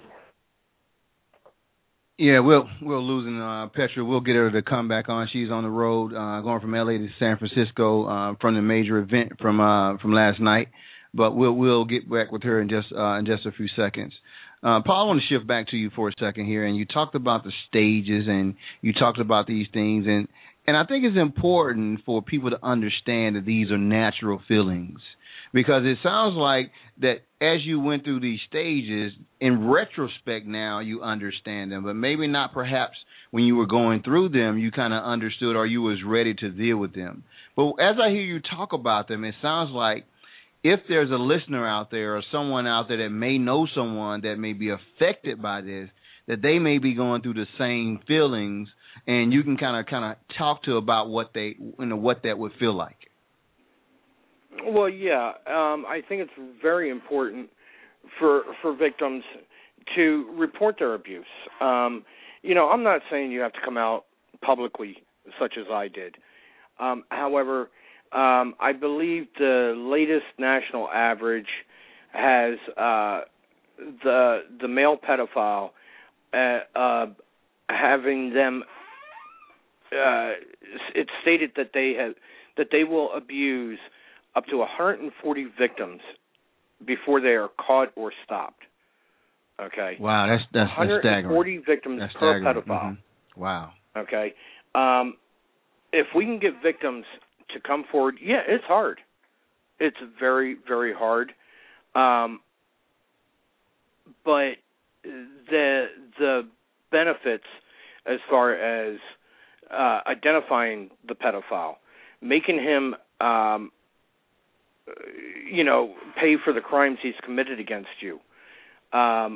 Yeah, we're we're losing uh, Petra. We'll get her to come back on. She's on the road, uh, going from L A to San Francisco uh, from the major event from uh, from last night. But we'll we'll get back with her in just uh, in just a few seconds. Uh, Paul, I want to shift back to you for a second here, and you talked about the stages, and you talked about these things, and, and I think it's important for people to understand that these are natural feelings, because it sounds like that as you went through these stages, in retrospect now you understand them, but maybe not perhaps when you were going through them you kind of understood or you was ready to deal with them. But as I hear you talk about them, it sounds like if there's a listener out there or someone out there that may know someone that may be affected by this, that they may be going through the same feelings, and you can kind of kind of talk to about what they, you know, what that would feel like. Well, yeah, um, I think it's very important for for victims to report their abuse. Um, you know, I'm not saying you have to come out publicly, such as I did. Um, however, Um, I believe the latest national average has uh, the the male pedophile uh, uh, having them. Uh, it's stated that they have that they will abuse up to one hundred forty victims before they are caught or stopped. Okay. Wow, that's that's, that's staggering. one hundred forty victims that's per staggering. pedophile. Mm-hmm. Wow. Okay. Um, if we can get victims to come forward, yeah, it's hard. It's very, very hard. Um, but the the benefits as far as uh, identifying the pedophile, making him, um, you know, pay for the crimes he's committed against you, um,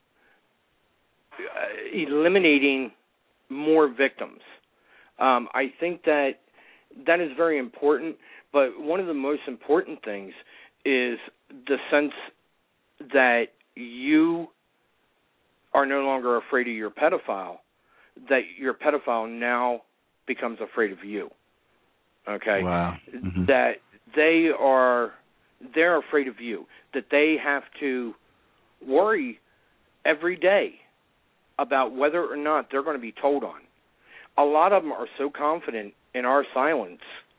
eliminating more victims. Um, I think that that is very important, but one of the most important things is the sense that you are no longer afraid of your pedophile, that your pedophile now becomes afraid of you. Okay? Wow. Mm-hmm. That they are they're afraid of you, that they have to worry every day about whether or not they're going to be told on. A lot of them are so confident in our silence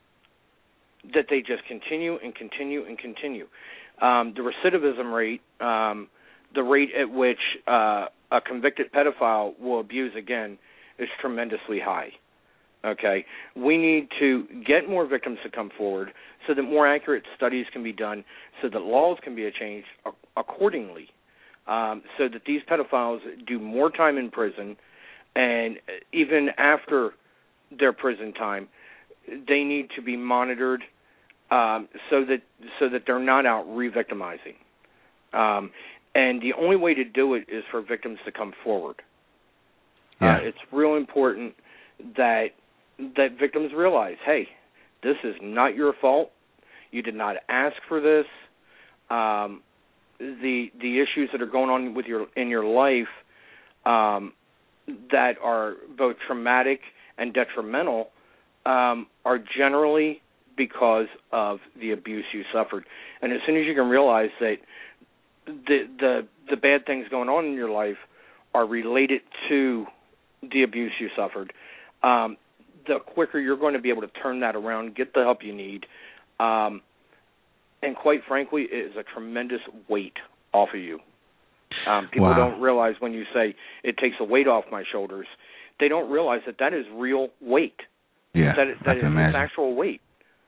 that they just continue and continue and continue. Um, the recidivism rate, um, the rate at which uh, a convicted pedophile will abuse again, is tremendously high. Okay, we need to get more victims to come forward so that more accurate studies can be done, so that laws can be changed accordingly, um, so that these pedophiles do more time in prison, and even after their prison time, they need to be monitored um, so that so that they're not out re-victimizing. Um, and the only way to do it is for victims to come forward. Yeah. Uh, it's real important that that victims realize, hey, this is not your fault. You did not ask for this. Um, the the issues that are going on with your in your life um, that are both traumatic and detrimental um, are generally because of the abuse you suffered. And as soon as you can realize that the the the bad things going on in your life are related to the abuse you suffered, um, the quicker you're going to be able to turn that around, get the help you need, um, and quite frankly, it is a tremendous weight off of you. Um, people Wow. don't realize when you say it takes a weight off my shoulders, they don't realize that that is real weight. Yeah, that, I that is can imagine. actual weight.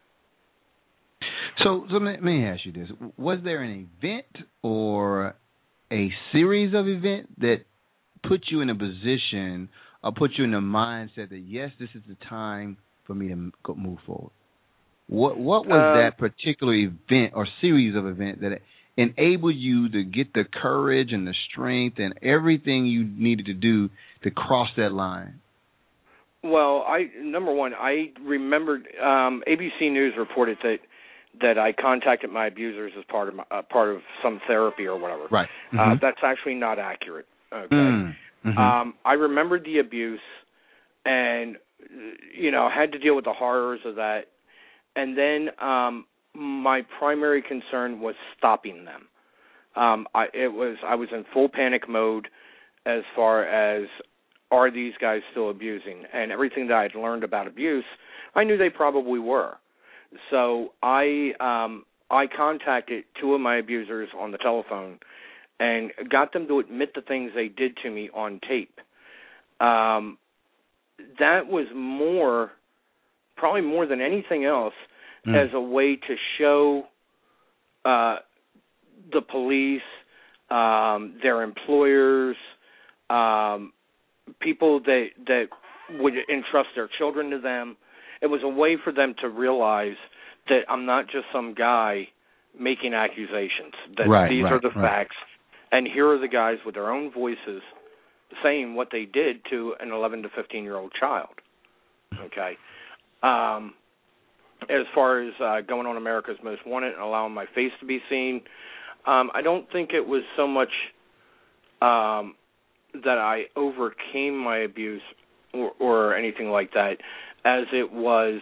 So, so let me ask you this: was there an event or a series of events that put you in a position or put you in the mindset that yes, this is the time for me to go, move forward? What What was Um, that particular event or series of events that enabled you to get the courage and the strength and everything you needed to do to cross that line? Well, I number one, I remembered um, A B C News reported that that I contacted my abusers as part of my, uh, part of some therapy or whatever. Right. Uh, Mm-hmm. that's actually not accurate. Okay. Mm-hmm. Um, I remembered the abuse, and you know had to deal with the horrors of that, and then um, my primary concern was stopping them. Um, I it was I was in full panic mode as far as are these guys still abusing, and everything that I'd learned about abuse, I knew they probably were. So I um, I contacted two of my abusers on the telephone and got them to admit the things they did to me on tape. Um, that was more, probably more than anything else, mm. as a way to show uh, the police, um, their employers, um, people that that would entrust their children to them. It was a way for them to realize that I'm not just some guy making accusations, that right, these right, are the right. facts, and here are the guys with their own voices saying what they did to an eleven to fifteen-year-old child. Okay. Um, as far as uh, going on America's Most Wanted and allowing my face to be seen, um, I don't think it was so much um, that I overcame my abuse or, or anything like that, as it was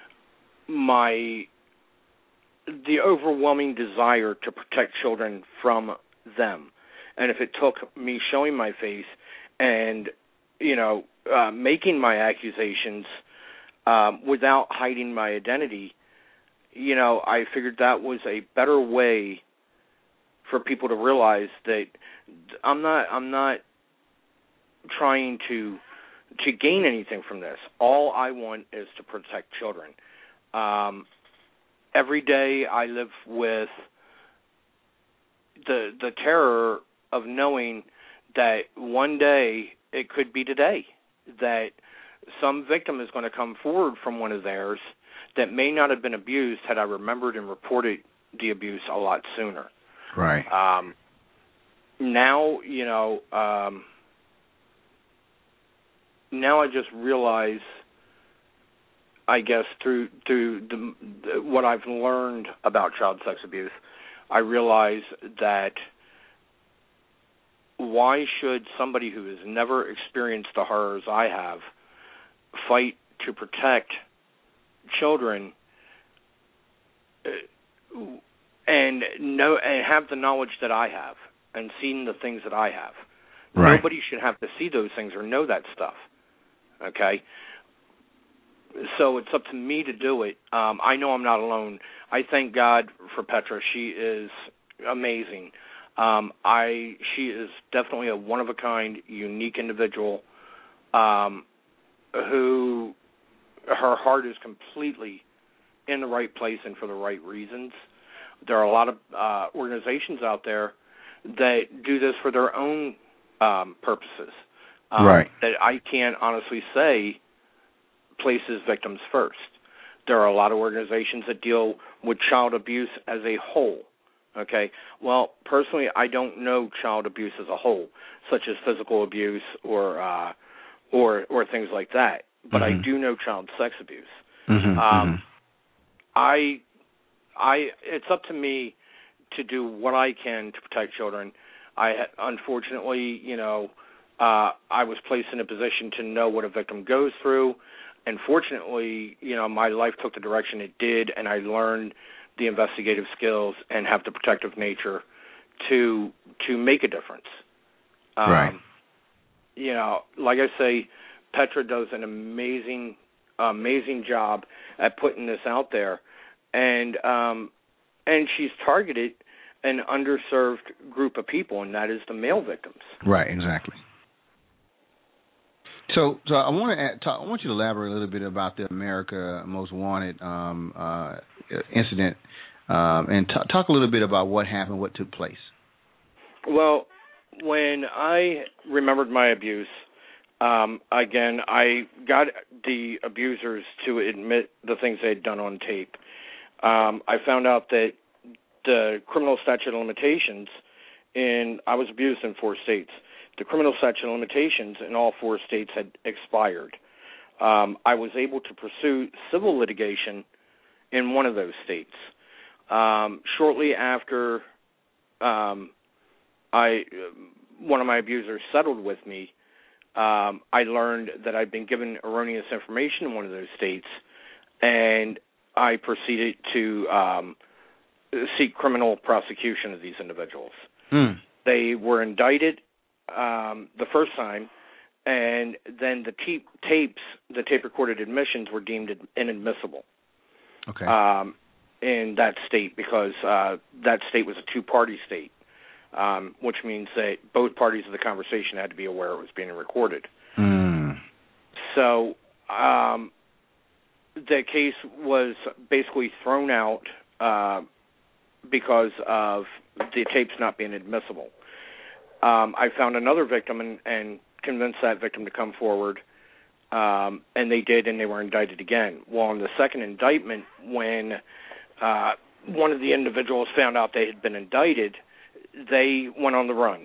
my the overwhelming desire to protect children from them. And if it took me showing my face and, you know, uh, making my accusations um, without hiding my identity, you know, I figured that was a better way for people to realize that I'm not I'm not trying to to gain anything from this. All I want is to protect children. Um, every day I live with the the terror of knowing that one day, it could be today, that some victim is going to come forward from one of theirs that may not have been abused had I remembered and reported the abuse a lot sooner. Right. Um, now, you know, um, now I just realize, I guess, through through the, the, what I've learned about child sex abuse, I realize that why should somebody who has never experienced the horrors I have fight to protect children and know and have the knowledge that I have and seen the things that I have? Right. Nobody should have to see those things or know that stuff. Okay? So it's up to me to do it. Um, I know I'm not alone. I thank God for Petra. She is amazing. Um, I she is definitely a one-of-a-kind, unique individual um, who her heart is completely in the right place and for the right reasons. There are a lot of uh, organizations out there that do this for their own um, purposes. Um, right. That I can't honestly say places victims first. There are a lot of organizations that deal with child abuse as a whole. Okay. Well, personally, I don't know child abuse as a whole, such as physical abuse or uh, or or things like that. But mm-hmm. I do know child sex abuse. Mm-hmm. Um, I I it's up to me to do what I can to protect children. I unfortunately, you know, uh, I was placed in a position to know what a victim goes through. And fortunately, you know, my life took the direction it did, and I learned the investigative skills and have the protective nature to to make a difference. Um, right. You know, like I say, Petra does an amazing, amazing job at putting this out there, and um, and she's targeted an underserved group of people, and that is the male victims. Right. Exactly. So, so I want to add, talk, I want you to elaborate a little bit about the America Most Wanted um, uh, incident, um, and t- talk a little bit about what happened, what took place. Well, when I remembered my abuse, um, again, I got the abusers to admit the things they had done on tape. Um, I found out that the criminal statute of limitations in I was abused in four states. The criminal statute of limitations in all four states had expired. Um, I was able to pursue civil litigation in one of those states. Um, shortly after um, I, one of my abusers settled with me, um, I learned that I'd been given erroneous information in one of those states, and I proceeded to um, seek criminal prosecution of these individuals. Mm. They were indicted Um, the first time, and then the tape, tapes, the tape-recorded admissions were deemed inadmissible. Okay. Um, in that state because uh, that state was a two-party state, um, which means that both parties of the conversation had to be aware it was being recorded. Mm. So um, the case was basically thrown out uh, because of the tapes not being admissible. Um, I found another victim and, and convinced that victim to come forward, um, and they did, and they were indicted again. Well, in the second indictment, when uh, one of the individuals found out they had been indicted, they went on the run.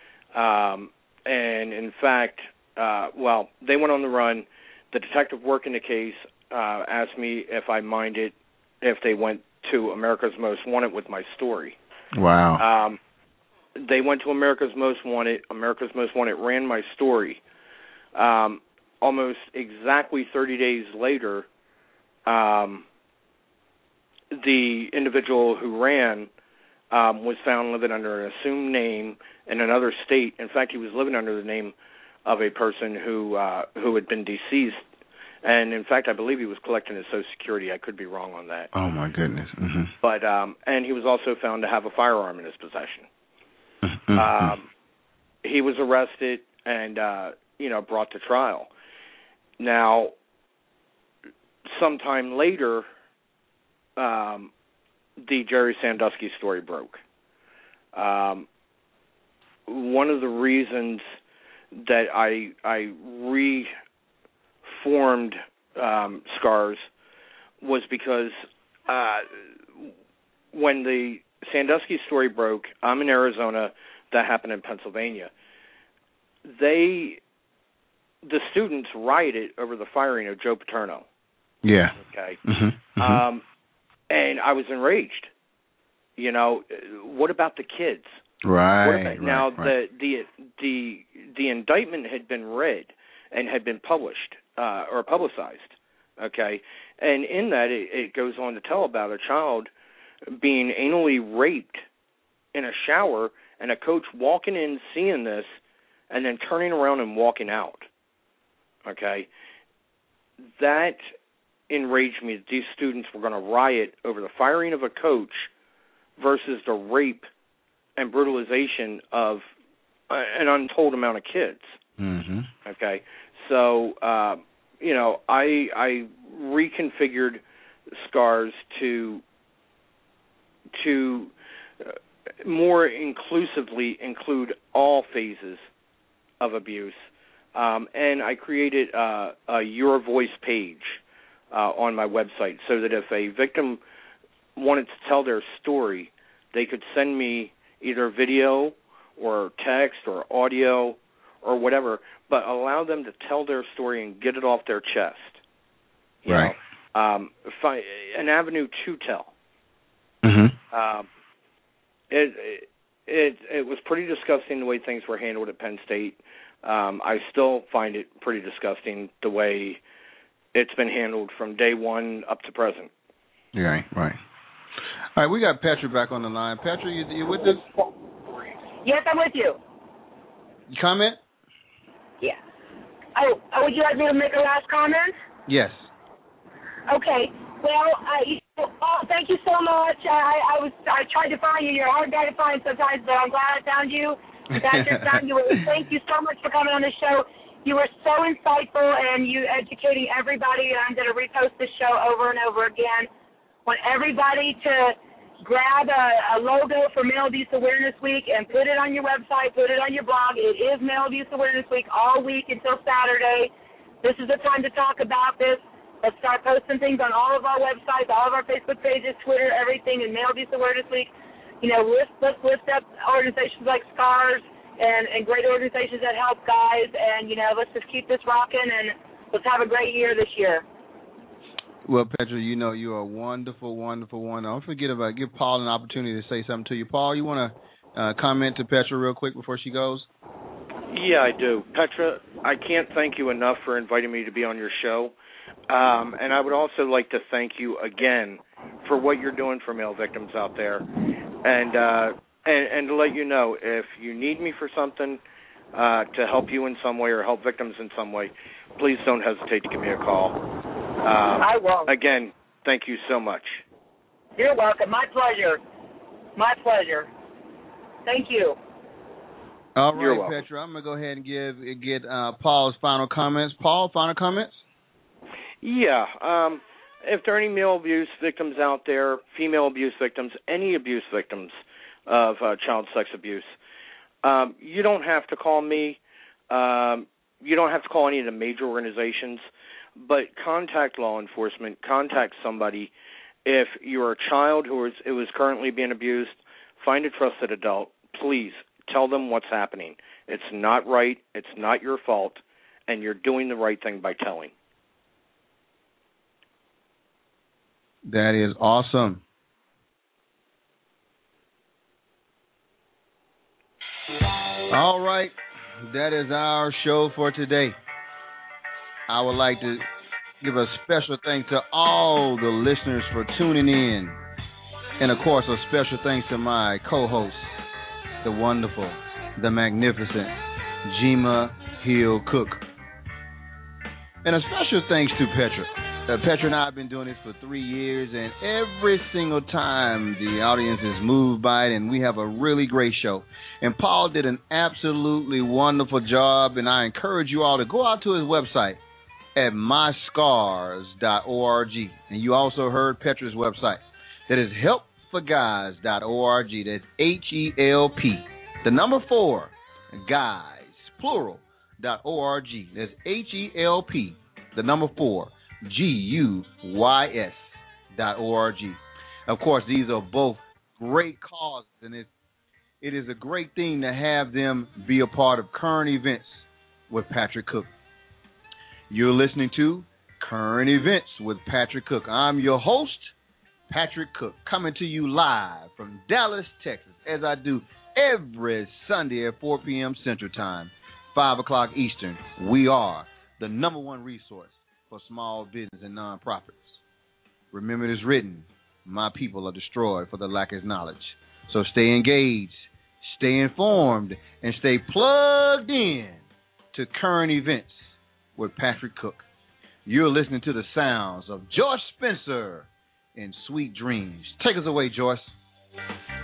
Um, and, in fact, uh, well, they went on the run. The detective working the case uh, asked me if I minded if they went to America's Most Wanted with my story. Wow. Um, They went to America's Most Wanted. America's Most Wanted ran my story. Um, almost exactly thirty days later, um, the individual who ran um, was found living under an assumed name in another state. In fact, he was living under the name of a person who uh, who had been deceased And in fact, I believe he was collecting his Social Security. I could be wrong on that. Oh my goodness. Mm-hmm. But um, and he was also found to have a firearm in his possession. Mm-hmm. Um, he was arrested and uh, you know brought to trial. Now, sometime later, um, the Jerry Sandusky story broke. Um, one of the reasons that I I reformed um, SCARS was because uh, when the Sandusky story broke, I'm in Arizona. That happened in Pennsylvania. They, the students rioted over the firing of Joe Paterno. Yeah. Okay. Mm-hmm. Mm-hmm. Um, and I was enraged. You know, what about the kids? Right. What about, right now right. the the the the indictment had been read and had been published uh, or publicized. Okay, and in that it, it goes on to tell about a child being anally raped in a shower, and a coach walking in, seeing this, and then turning around and walking out. Okay, that enraged me that these students were going to riot over the firing of a coach versus the rape and brutalization of uh, an untold amount of kids. Mm-hmm. Okay, so uh, you know, I I reconfigured SCARS to to uh, more inclusively include all phases of abuse, um, and I created uh, a Your Voice page uh, on my website so that if a victim wanted to tell their story, they could send me either video or text or audio or whatever, but allow them to tell their story and get it off their chest. You right. know, um, fi- an avenue to tell. Mm-hmm. Um, it, it it it was pretty disgusting the way things were handled at Penn State. Um, I still find it pretty disgusting the way it's been handled from day one up to present. Right, right. All right, we got Petra back on the line. Petra, you, you with us? Yes, I'm with you. You comment? Yeah. Oh, oh, would you like me to make a last comment? Yes. Okay. Well, uh, you know, oh, thank you so much. I, I was I tried to find you. You're a hard guy to find sometimes, but I'm glad I found you. I'm glad you found you. Thank you so much for coming on the show. You were so insightful, and you educating everybody. I'm going to repost this show over and over again. Want everybody to grab a, a logo for Male Abuse Awareness Week and put it on your website, put it on your blog. It is Male Abuse Awareness Week all week until Saturday. This is the time to talk about this. Let's start posting things on all of our websites, all of our Facebook pages, Twitter, everything in Male Abuse Awareness Week. You know, let's, let's lift up organizations like SCARS and, and great organizations that help guys. And, you know, let's just keep this rocking and let's have a great year this year. Well, Petra, you know you are a wonderful, wonderful one. Don't forget about give Paul an opportunity to say something to you. Paul, you want to uh, comment to Petra real quick before she goes? Yeah, I do. Petra, I can't thank you enough for inviting me to be on your show. Um, and I would also like to thank you again for what you're doing for male victims out there. And uh, and, and to let you know, if you need me for something uh, to help you in some way or help victims in some way, please don't hesitate to give me a call. Um, I won't. Again, thank you so much. You're welcome. My pleasure. My pleasure. Thank you. All right, You're welcome. Petra, I'm going to go ahead and give get uh, Paul's final comments. Paul, final comments? Yeah. Um, if there are any male abuse victims out there, female abuse victims, any abuse victims of uh, child sex abuse, um, you don't have to call me. Um, you don't have to call any of the major organizations, but contact law enforcement, contact somebody. If you're a child who is, who is currently being abused, find a trusted adult. Please tell them what's happening. It's not right. It's not your fault, and you're doing the right thing by telling. That is awesome. All right. That is our show for today. I would like to give a special thanks to all the listeners for tuning in. And, of course, a special thanks to my co-host, the wonderful, the magnificent Jima Hill Cook. And a special thanks to Petra. Uh, Petra and I have been doing this for three years, and every single time the audience is moved by it, and we have a really great show. And Paul did an absolutely wonderful job, and I encourage you all to go out to his website at my scars dot org. And you also heard Petra's website. That is help for guys dot org. That's H E L P. The number four, guys, plural, dot org. That's H E L P. The number four, G U Y S dot org. Of course, these are both great causes, and it, it is a great thing to have them be a part of current events with Patrick Cook. You're listening to Current Events with Patrick Cook. I'm your host, Patrick Cook, coming to you live from Dallas, Texas, as I do every Sunday at four p.m. Central Time, five o'clock Eastern. We are the number one resource for small business and nonprofits. Remember, it is written, my people are destroyed for the lack of knowledge. So stay engaged, stay informed, and stay plugged in to Current Events with Patrick Cook. You're listening to the sounds of Joyce Spencer in Sweet Dreams. Take us away, Joyce.